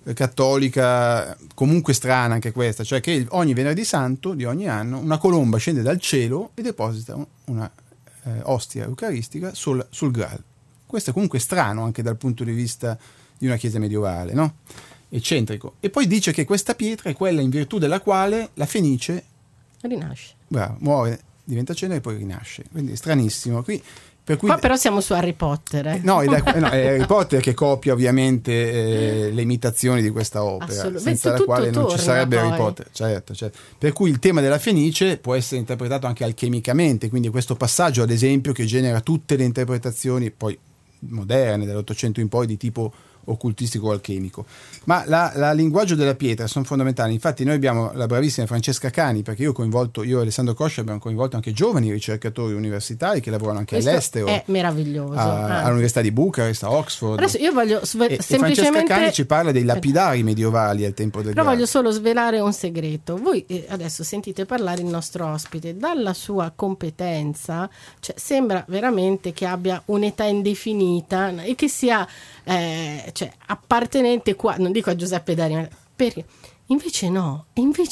cattolica, comunque strana anche questa, cioè che ogni venerdì santo di ogni anno una colomba scende dal cielo e deposita una ostia eucaristica sul Graal. Questo è comunque strano anche dal punto di vista di una chiesa medievale, no? Eccentrico. E poi dice che questa pietra è quella in virtù della quale la Fenice rinasce. Bravo, muore, diventa cenere e poi rinasce. Quindi è stranissimo. Qua però siamo su Harry Potter. No, è Harry Potter che copia ovviamente le imitazioni di questa opera, senza la quale non ci sarebbe poi Harry Potter. Certo. Per cui il tema della Fenice può essere interpretato anche alchemicamente, quindi questo passaggio, ad esempio, che genera tutte le interpretazioni poi moderne, dall'Ottocento in poi, di tipo occultistico o alchemico. Ma la linguaggio della pietra sono fondamentali. Infatti noi abbiamo la bravissima Francesca Cani, perché io e Alessandro Coscia abbiamo coinvolto anche giovani ricercatori universitari che lavorano anche all'estero. È meraviglioso. All'università di Bucarest, a Oxford. Adesso io voglio semplicemente. Francesca Cani ci parla dei lapidari medievali al tempo del Graal. Voglio solo svelare un segreto. Voi adesso sentite parlare il nostro ospite, dalla sua competenza, sembra veramente che abbia un'età indefinita e che sia appartenente qua, non dico a Giuseppe D'Arimatea, perché Invece no,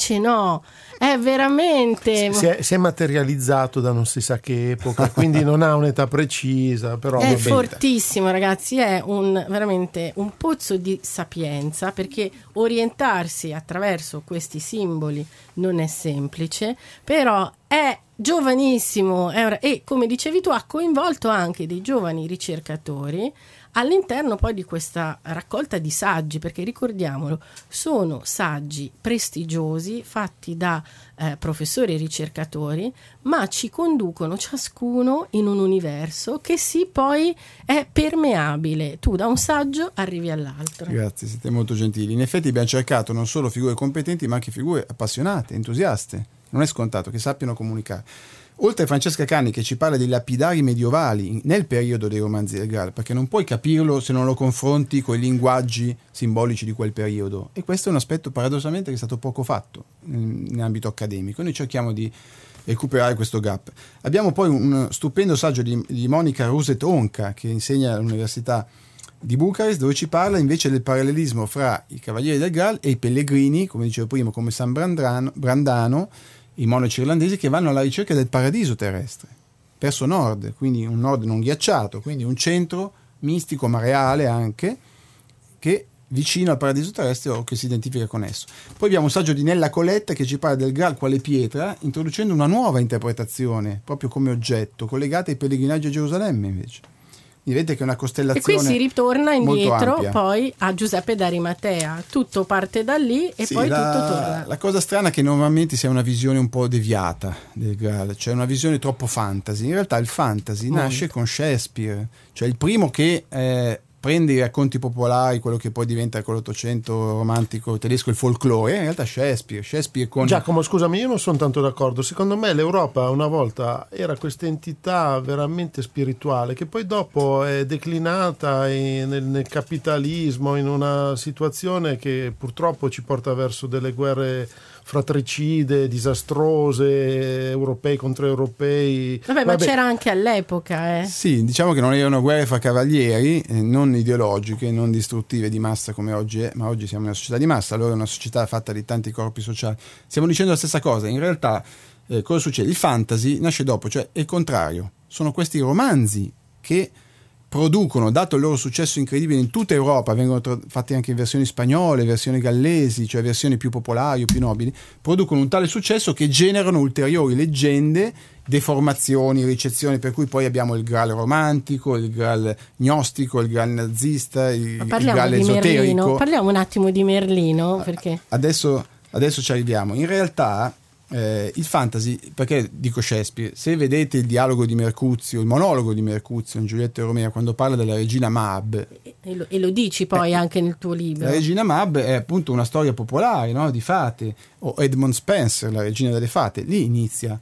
è veramente... Si è materializzato da non si sa che epoca, quindi non ha un'età precisa, però è fortissimo, ragazzi, è veramente un pozzo di sapienza, perché orientarsi attraverso questi simboli non è semplice, però è giovanissimo e, come dicevi tu, ha coinvolto anche dei giovani ricercatori all'interno poi di questa raccolta di saggi, perché ricordiamolo, sono saggi prestigiosi fatti da professori e ricercatori, ma ci conducono ciascuno in un universo che poi è permeabile. Tu da un saggio arrivi all'altro. Grazie, siete molto gentili. In effetti abbiamo cercato non solo figure competenti, ma anche figure appassionate, entusiaste. Non è scontato, che sappiano comunicare. Oltre a Francesca Canni, che ci parla dei lapidari medievali nel periodo dei romanzi del Graal, perché non puoi capirlo se non lo confronti con i linguaggi simbolici di quel periodo, e questo è un aspetto paradossalmente che è stato poco fatto in ambito accademico. Noi cerchiamo di recuperare questo gap. Abbiamo poi un stupendo saggio di Monica Ruset-Onca, che insegna all'Università di Bucarest, dove ci parla invece del parallelismo fra i Cavalieri del Graal e i pellegrini, come dicevo prima, come San Brandano, i monaci irlandesi, che vanno alla ricerca del paradiso terrestre verso nord, quindi un nord non ghiacciato, quindi un centro mistico ma reale anche, che vicino al paradiso terrestre o che si identifica con esso. Poi abbiamo un saggio di Nella Coletta che ci parla del Graal quale pietra, introducendo una nuova interpretazione proprio come oggetto, collegata ai pellegrinaggi a Gerusalemme invece. Vedete che è una costellazione. E qui si ritorna indietro poi a Giuseppe d'Arimatea, tutto parte da lì e poi tutto torna. La cosa strana è che normalmente si ha una visione un po' deviata del Graal, cioè una visione troppo fantasy. In realtà il fantasy nasce con Shakespeare, cioè il primo che prende i racconti popolari, quello che poi diventa con l'Ottocento romantico tedesco, il folklore, in realtà Shakespeare con... Giacomo, scusami, io non sono tanto d'accordo. Secondo me l'Europa una volta era questa entità veramente spirituale che poi dopo è declinata nel capitalismo, in una situazione che purtroppo ci porta verso delle guerre fratricide, disastrose, europei contro europei. Vabbè, ma c'era anche all'epoca. Sì, diciamo che non erano guerre fra cavalieri, non ideologiche, non distruttive di massa come oggi è, ma oggi siamo una società di massa, allora è una società fatta di tanti corpi sociali. Stiamo dicendo la stessa cosa, in realtà cosa succede? Il fantasy nasce dopo, cioè è il contrario, sono questi romanzi che producono, dato il loro successo incredibile in tutta Europa, vengono fatti anche in versioni spagnole, versioni gallesi, cioè versioni più popolari o più nobili, producono un tale successo che generano ulteriori leggende, deformazioni, ricezioni, per cui poi abbiamo il Graal romantico, il Graal gnostico, il Graal nazista, il Graal esoterico. Merlino. Parliamo un attimo di Merlino, perché adesso ci arriviamo. In realtà il fantasy, perché dico Shakespeare, se vedete il dialogo di Mercuzio, il monologo di Mercuzio in Giulietta e Romea, quando parla della regina Mab, e lo dici poi anche nel tuo libro, la regina Mab è appunto una storia popolare, no? Di fate, o Edmund Spencer, la regina delle fate, lì inizia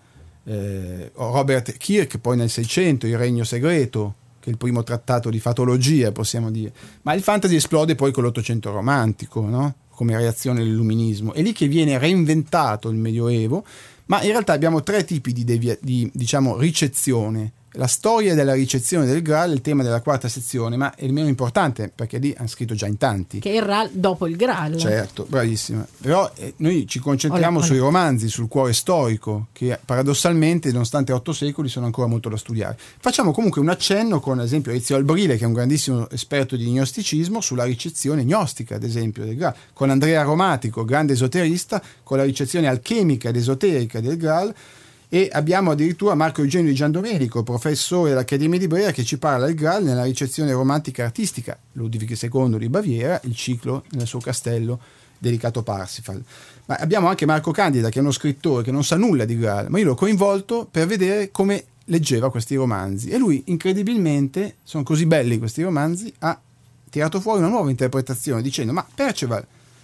Robert Kirk poi nel 600, il regno segreto, che è il primo trattato di fatologia, possiamo dire, ma il fantasy esplode poi con l'Ottocento romantico, no? Come reazione all'illuminismo, è lì che viene reinventato il Medioevo, ma in realtà abbiamo tre tipi di diciamo ricezione. La storia della ricezione del Graal è il tema della quarta sezione, ma è il meno importante perché lì hanno scritto già in tanti. Che è il Graal dopo il Graal. Certo, bravissima. Però noi ci concentriamo sui romanzi, sul cuore storico, che paradossalmente, nonostante 8 secoli, sono ancora molto da studiare. Facciamo comunque un accenno con, ad esempio, Ezio Albrile, che è un grandissimo esperto di gnosticismo, sulla ricezione gnostica, ad esempio, del Graal, con Andrea Romatico, grande esoterista, con la ricezione alchemica ed esoterica del Graal. E abbiamo addirittura Marco Eugenio di Giandomenico, professore dell'Accademia di Brera, che ci parla del Graal nella ricezione romantica artistica, Ludwig II di Baviera, il ciclo nel suo castello dedicato a Parsifal. Ma abbiamo anche Marco Candida, che è uno scrittore che non sa nulla di Graal, ma io l'ho coinvolto per vedere come leggeva questi romanzi, e lui incredibilmente, sono così belli questi romanzi, ha tirato fuori una nuova interpretazione dicendo: ma Perceval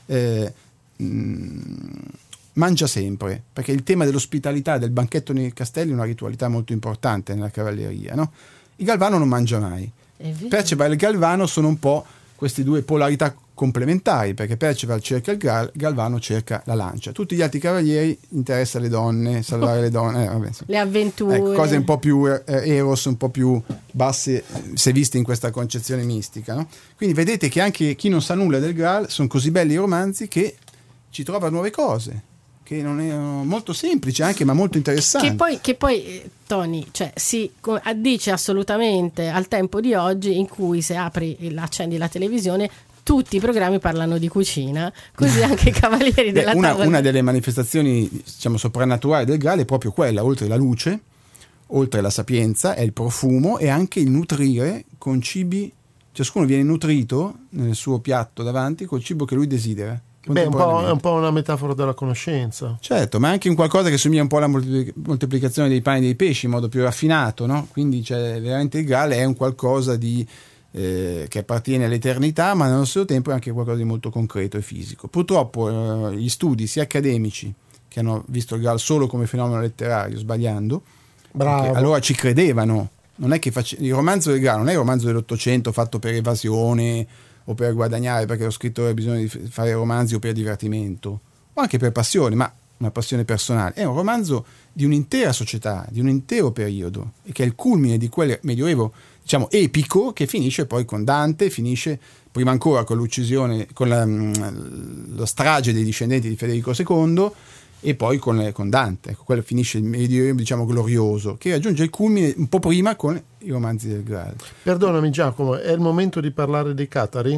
mangia sempre, perché il tema dell'ospitalità, del banchetto nei castelli è una ritualità molto importante nella cavalleria, no? Il Galvano non mangia mai. Perceval e il Galvano sono un po' queste due polarità complementari, perché Perceval cerca il Graal, Galvano cerca la lancia. Tutti gli altri cavalieri interessa le donne, salvare le donne, le avventure, cose un po' più eros, un po' più basse, se viste in questa concezione mistica, no? Quindi vedete che anche chi non sa nulla del Graal, sono così belli i romanzi che ci trova nuove cose che non erano molto semplici anche, ma molto interessanti. Che poi Tony, cioè, si addice assolutamente al tempo di oggi, in cui se accendi la televisione tutti i programmi parlano di cucina, così anche i Cavalieri della Tavola. Una delle manifestazioni, diciamo, soprannaturali del Graal è proprio quella, oltre la luce, oltre la sapienza, è il profumo e anche il nutrire con cibi. Ciascuno viene nutrito nel suo piatto davanti col cibo che lui desidera. Beh, è un po' una metafora della conoscenza. Certo, ma anche un qualcosa che somiglia un po' alla moltiplicazione dei pani e dei pesci in modo più raffinato, no? Quindi veramente il Graal è un qualcosa di che appartiene all'eternità, ma nello stesso tempo è anche qualcosa di molto concreto e fisico. Purtroppo gli studi sia accademici, che hanno visto il Graal solo come fenomeno letterario, sbagliando, allora ci credevano. Non è che il romanzo del Graal non è il romanzo dell'Ottocento fatto per evasione o per guadagnare, perché lo scrittore ha bisogno di fare romanzi o per divertimento, o anche per passione, ma una passione personale. È un romanzo di un'intera società, di un intero periodo, e che è il culmine di quel medioevo, diciamo, epico, che finisce poi con Dante, finisce prima ancora con l'uccisione, con la strage dei discendenti di Federico II, e poi con Dante. Ecco, quello finisce il medioevo, diciamo, glorioso, che raggiunge il culmine un po' prima con i romanzi del Graal. Perdonami Giacomo, è il momento di parlare dei catari?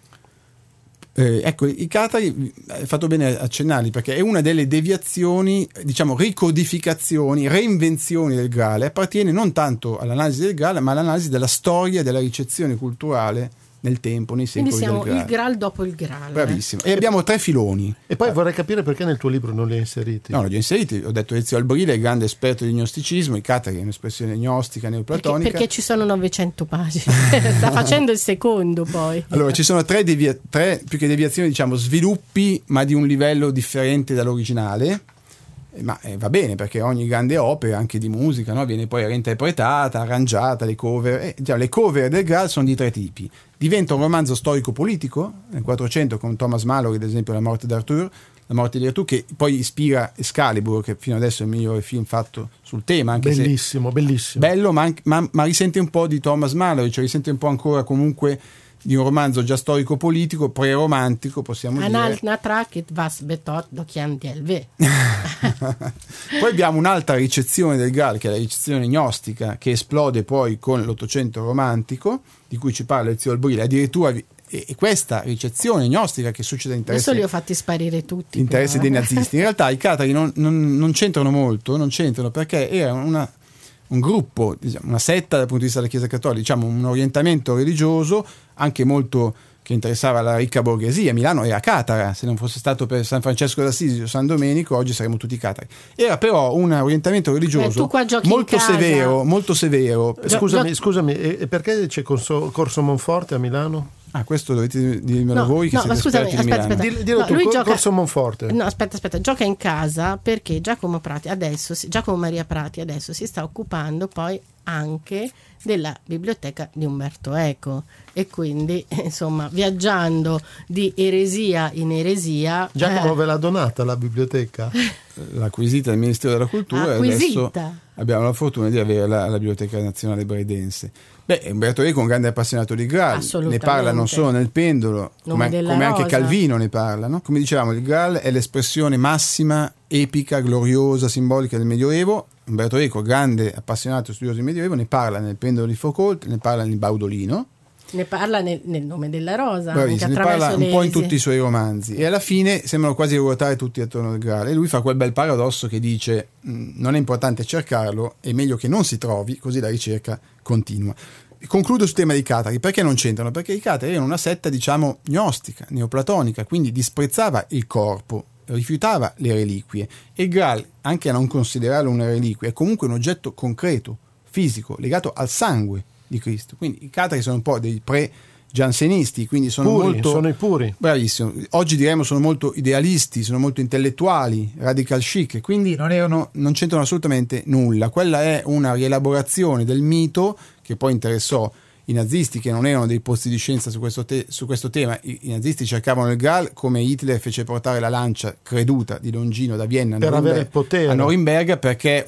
Ecco, i catari, hai fatto bene a accennarli, perché è una delle deviazioni, diciamo, ricodificazioni, reinvenzioni del Graal. Appartiene non tanto all'analisi del Graal, ma all'analisi della storia, della ricezione culturale nel tempo, nei secoli del Graal. Quindi siamo il Graal dopo il Graal. Bravissimo. E abbiamo 3 filoni. E poi vorrei capire perché nel tuo libro non li hai inseriti. No, li ho inseriti. Ho detto Ezio Albrile, il grande esperto di gnosticismo, i catari è un'espressione gnostica, neoplatonica. Perché ci sono 900 pagine. Sta facendo il secondo poi. Allora, ci sono 3 più che deviazioni, diciamo, sviluppi, ma di un livello differente dall'originale. Ma va bene, perché ogni grande opera, anche di musica, no, viene poi reinterpretata, arrangiata, le cover. Le cover del Graal sono di 3 tipi. Diventa un romanzo storico-politico, nel 400 con Thomas Malory, ad esempio, La morte d'Arthur, La morte di Artù, che poi ispira Excalibur, che fino adesso è il migliore film fatto sul tema. Anche bellissimo. Bello, ma risente un po' di Thomas Malory, cioè risente un po' ancora comunque di un romanzo già storico-politico, pre-romantico, possiamo dire. Poi abbiamo un'altra ricezione del Graal, che è la ricezione gnostica, che esplode poi con l'Ottocento romantico, di cui ci parla Ezio Albrile. Addirittura e questa ricezione gnostica che succede in interesse, adesso li ho fatti sparire tutti, interesse dei nazisti. In realtà i catari non c'entrano molto, perché era un gruppo, diciamo, una setta dal punto di vista della Chiesa Cattolica, diciamo un orientamento religioso anche molto che interessava la ricca borghesia. Milano era catara, se non fosse stato per San Francesco d'Assisi o San Domenico oggi saremmo tutti catari. Era però un orientamento religioso molto severo. Scusami, e perché c'è Corso Monforte a Milano? Questo dovete dirmelo voi, che siete esperti di Milano. Dillo tu, Corso Monforte. No, aspetta, gioca in casa perché Giacomo Maria Prati adesso si sta occupando poi anche della biblioteca di Umberto Eco, e quindi insomma viaggiando di eresia in eresia. Giacomo ve l'ha donata la biblioteca? L'ha acquisita dal Ministero della Cultura, e adesso abbiamo la fortuna di avere la Biblioteca Nazionale Braidense. Umberto Eco è un grande appassionato di Graal, ne parla non solo nel Pendolo, come anche Calvino ne parla, no? Come dicevamo, il Graal è l'espressione massima, epica, gloriosa, simbolica del Medioevo. Umberto Eco, grande appassionato e studioso del Medioevo, ne parla nel Pendolo di Foucault, ne parla nel Baudolino, ne parla nel Nome della Rosa, anche ne parla un po' in tutti i suoi romanzi, e alla fine sembrano quasi ruotare tutti attorno al Graal. E lui fa quel bel paradosso che dice: non è importante cercarlo, è meglio che non si trovi, così la ricerca continua. Concludo sul tema dei catari. Perché non c'entrano? Perché i catari erano una setta, diciamo, gnostica, neoplatonica, quindi disprezzava il corpo, rifiutava le reliquie, e il Graal, anche a non considerarlo una reliquia, è comunque un oggetto concreto, fisico, legato al sangue di Cristo. Quindi i catari sono un po' dei pre-giansenisti, quindi sono i puri. Bravissimo. Oggi diremmo sono molto idealisti, sono molto intellettuali, radical chic, quindi non c'entrano assolutamente nulla. Quella è una rielaborazione del mito che poi interessò i nazisti, che non erano dei pozzi di scienza su questo tema. I nazisti cercavano il Graal, come Hitler fece portare la lancia creduta di Longino da Vienna a Norimberga, perché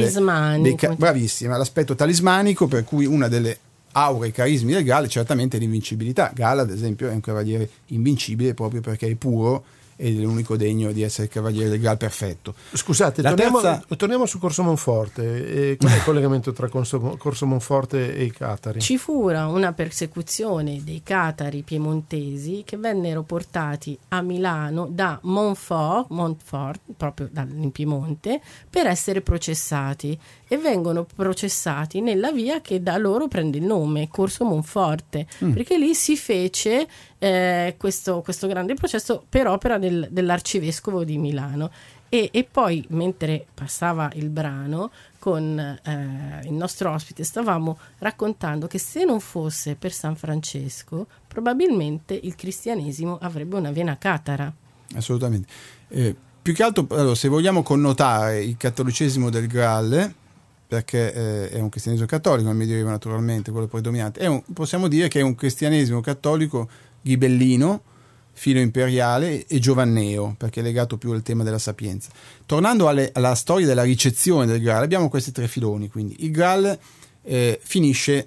bravissima, l'aspetto talismanico, per cui una delle aure e carismi del Graal è certamente l'invincibilità. Graal, ad esempio, è un cavaliere invincibile proprio perché è puro ed è l'unico degno di essere il cavaliere del Graal perfetto. Scusate, torniamo su Corso Monforte. Qual è il collegamento tra Corso Monforte e i catari? Ci fu una persecuzione dei catari piemontesi che vennero portati a Milano da Montfort, proprio in Piemonte, per essere processati, e vengono processati nella via che da loro prende il nome, Corso Monforte, perché lì si fece questo grande processo per opera dell'arcivescovo di Milano. E poi, mentre passava il brano, con il nostro ospite stavamo raccontando che se non fosse per San Francesco probabilmente il cristianesimo avrebbe una vena catara. Assolutamente. Più che altro, allora, se vogliamo connotare il cattolicesimo del Graal, perché è un cristianesimo cattolico nel Medioevo, naturalmente, quello predominante, possiamo dire che è un cristianesimo cattolico ghibellino, filo imperiale e giovanneo, perché è legato più al tema della sapienza. Tornando alla storia della ricezione del Graal, abbiamo questi tre filoni. Quindi il Graal finisce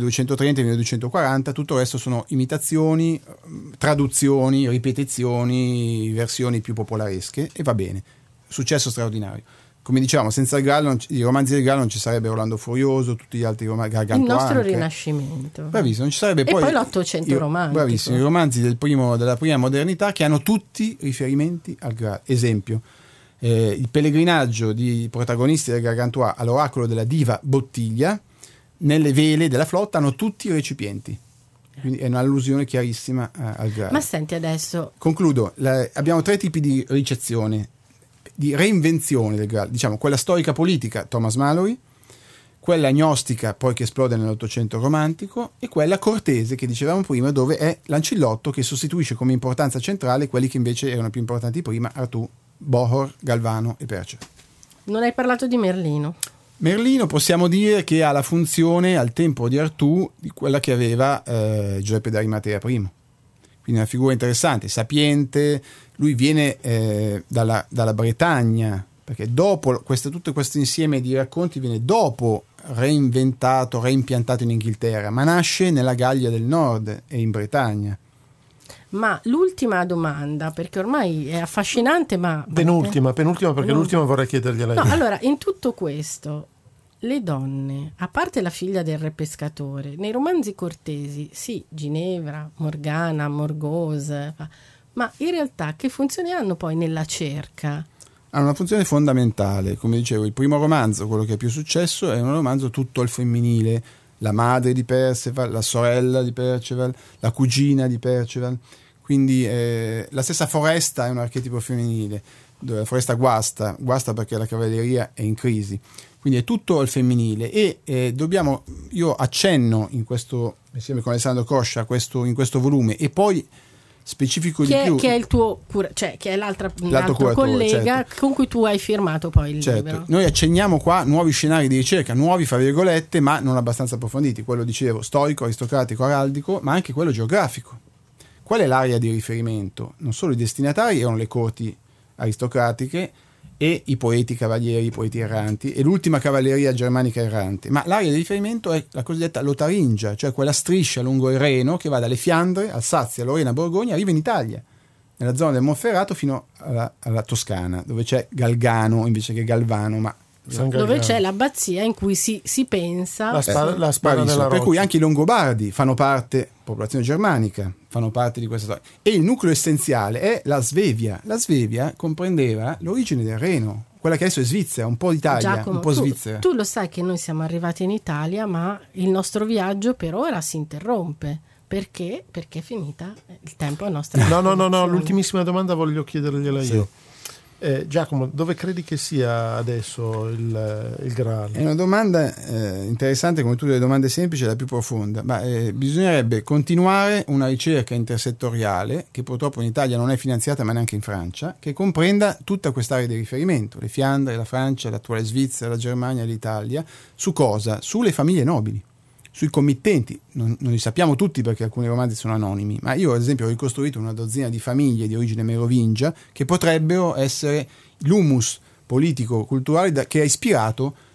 1230-1240, tutto il resto sono imitazioni, traduzioni, ripetizioni, versioni più popolaresche, e va bene, successo straordinario. Come dicevamo, senza il Graal, i romanzi del Graal non ci sarebbe Orlando Furioso, tutti gli altri romanzi, Gargantua, il nostro anche. Rinascimento. Bravissimo, non ci sarebbe. E poi l'Ottocento romantico. Bravissimo, i romanzi della prima modernità che hanno tutti riferimenti al Graal. Esempio, il pellegrinaggio di protagonisti del Gargantua all'oracolo della diva Bottiglia, nelle vele della flotta hanno tutti i recipienti. Quindi è un'allusione chiarissima al Graal. Ma senti adesso. Concludo, abbiamo tre tipi di ricezione, di reinvenzione del Graal, diciamo quella storica politica, Thomas Malory, quella gnostica, poi che esplode nell'Ottocento romantico, e quella cortese che dicevamo prima, dove è Lancillotto che sostituisce come importanza centrale quelli che invece erano più importanti prima, Artù, Bohor, Galvano e Perceval. Non hai parlato di Merlino. Merlino possiamo dire che ha la funzione al tempo di Artù di quella che aveva Giuseppe d'Arimatea prima. Quindi una figura interessante, sapiente. Lui viene dalla Bretagna, perché dopo tutto questo insieme di racconti viene dopo reinventato, reimpiantato in Inghilterra, ma nasce nella Gallia del Nord e in Bretagna. Ma l'ultima domanda, perché ormai è affascinante, ma penultima, perché l'ultima vorrei chiedergliela io. No, allora, in tutto questo, le donne, a parte la figlia del re pescatore, nei romanzi cortesi, sì, Ginevra, Morgana, Morgause, ma in realtà che funzione hanno poi nella cerca? Ha una funzione fondamentale. Come dicevo, il primo romanzo, quello che è più successo, è un romanzo tutto al femminile: la madre di Perceval, la sorella di Perceval, la cugina di Perceval. Quindi la stessa foresta è un archetipo femminile, dove la foresta guasta perché la cavalleria è in crisi. Quindi è tutto al femminile, e io accenno in questo, insieme con Alessandro Coscia, in questo volume, e poi specifico di più, che è il tuo che è l'altro curatore, collega, certo, con cui tu hai firmato poi il certo. libro. Noi accenniamo qua nuovi scenari di ricerca, nuovi fra virgolette, ma non abbastanza approfonditi. Quello, dicevo, storico, aristocratico, araldico, ma anche quello geografico. Qual è l'area di riferimento? Non solo i destinatari erano le corti aristocratiche e i poeti cavalieri, i poeti erranti, e l'ultima cavalleria germanica errante, ma l'area di riferimento è la cosiddetta Lotaringia, cioè quella striscia lungo il Reno che va dalle Fiandre, Alsazia, Lorena, Borgogna, arriva in Italia, nella zona del Monferrato fino alla Toscana, dove c'è Galgano invece che Galvano, ma dove c'è l'abbazia in cui si pensa la spada nella roccia. Per cui anche i Longobardi fanno parte, popolazione germanica, fanno parte di questa storia. E il nucleo essenziale è la Svevia. La Svevia comprendeva l'origine del Reno, quella che adesso è Svizzera, un po' d'Italia, Giacomo, un po' Svizzera. Tu lo sai che noi siamo arrivati in Italia, ma il nostro viaggio per ora si interrompe. Perché? Perché è finita il tempo a nostra No, l'ultimissima domanda voglio chiedergliela io. Giacomo, dove credi che sia adesso il Graal? È una domanda interessante, come tutte le domande semplici, è la più profonda. Ma bisognerebbe continuare una ricerca intersettoriale, che purtroppo in Italia non è finanziata, ma neanche in Francia, che comprenda tutta quest'area di riferimento, le Fiandre, la Francia, l'attuale Svizzera, la Germania, l'Italia. Su cosa? Sulle famiglie nobili, sui committenti. Non li sappiamo tutti perché alcuni romanzi sono anonimi, ma io ad esempio ho ricostruito una dozzina di famiglie di origine merovingia che potrebbero essere l'humus politico-culturale che ha ispirato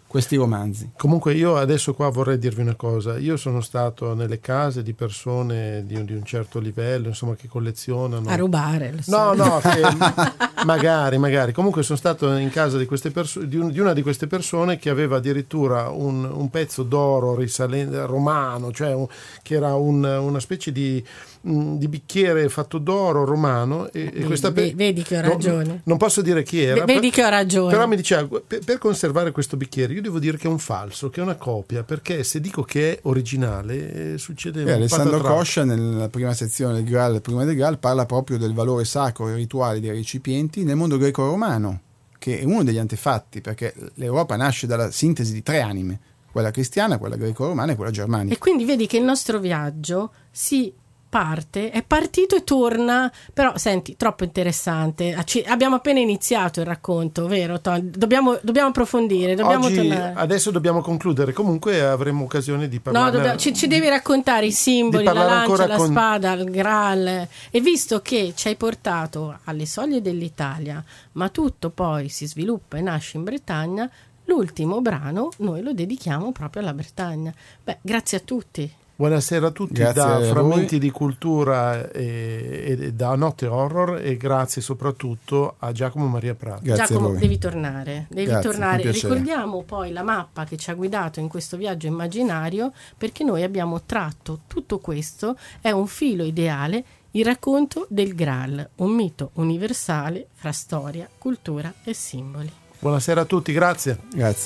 questi romanzi. Comunque io adesso qua vorrei dirvi una cosa. Io sono stato nelle case di persone di un certo livello, insomma, che collezionano. A rubare. No, che magari. Comunque sono stato in casa di queste di una di queste persone che aveva addirittura un pezzo d'oro risalente romano, cioè che era una specie di bicchiere fatto d'oro romano vedi che ho ragione. Non posso dire chi era, vedi che ho ragione, però mi diceva per conservare questo bicchiere io devo dire che è un falso, che è una copia, perché se dico che è originale succede un Alessandro Coscia nella prima sezione del Graal, prima del Graal, parla proprio del valore sacro e rituale dei recipienti nel mondo greco-romano, che è uno degli antefatti, perché l'Europa nasce dalla sintesi di 3 anime, quella cristiana, quella greco-romana e quella germanica. E quindi vedi che il nostro viaggio è partito e torna, però senti, troppo interessante. Abbiamo appena iniziato il racconto, vero? Dobbiamo approfondire, tornare. Adesso dobbiamo concludere, comunque avremo occasione di parlare. No, ci devi raccontare i simboli, la lancia, la spada, il Graal, e visto che ci hai portato alle soglie dell'Italia, ma tutto poi si sviluppa e nasce in Bretagna, l'ultimo brano noi lo dedichiamo proprio alla Bretagna. Grazie a tutti. Buonasera a tutti. Grazie da a Frammenti di Cultura e da Notte Horror, e grazie soprattutto a Giacomo Maria Prato. Grazie. Giacomo, devi tornare. Grazie, Ricordiamo poi la mappa che ci ha guidato in questo viaggio immaginario, perché noi abbiamo tratto tutto questo, è un filo ideale, il racconto del Graal, un mito universale fra storia, cultura e simboli. Buonasera a tutti, grazie.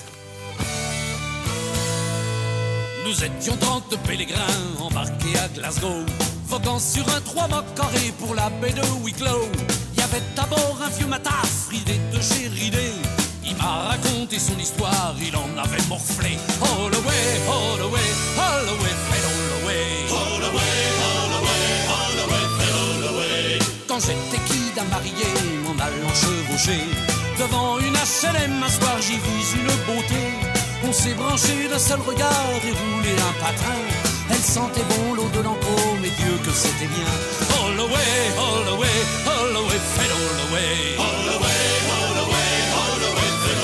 Nous étions 30 pèlerins embarqués à Glasgow, voguant sur un 3 mâts carrés pour la baie de Wicklow. Il y avait à bord un vieux matas ridé de chez Ridé. Il m'a raconté son histoire, il en avait morflé. All away, all away, all away, fade all away. All away, all away, all away, fade all away. Quand j'étais kid à marier, m'en allant chevaucher devant une HLM, un soir j'y vis une beauté. On s'est branché d'un seul regard et roulé un patin. Elle sentait bon l'eau de l'enclos, mais Dieu que c'était bien. All away, all away, all away, fade all away. All away, all away, all away, fade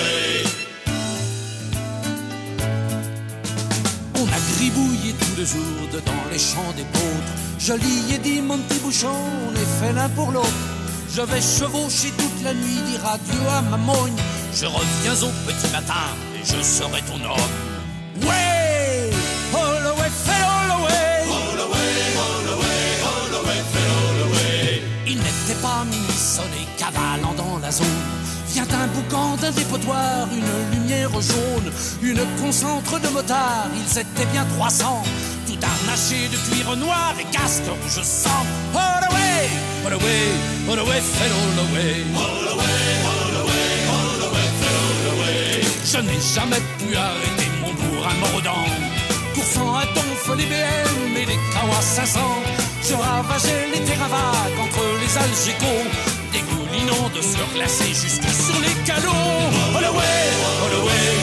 all away. On a gribouillé tout le jour dedans les champs des Pôtres. Je lui ai dit mon petit bouchon, on est fait l'un pour l'autre. Je vais chevaucher toute la nuit, dire adieu à ma mogne. Je reviens au petit matin et je serai ton homme. Ouais, all away, fade all away. All away, all away, all away, fade all away. Il n'était pas minuit sonné, cavalant dans la zone. Vient un boucan d'un dépotoir, une lumière jaune, une concentre de motards, ils étaient bien 300. Tout harnaché de cuir noir et casque rouge sang. All away, all away, all away, fade all away. All away, all away, all away, fade all away. Je n'ai jamais pu arrêter mon bourrin mordant, coursant à donf les BM et les Kawa 500. Je ravageais les terrains vagues entre les Algécos, dégoulinant de sueur glacée jusque sur les calots. All away, all away.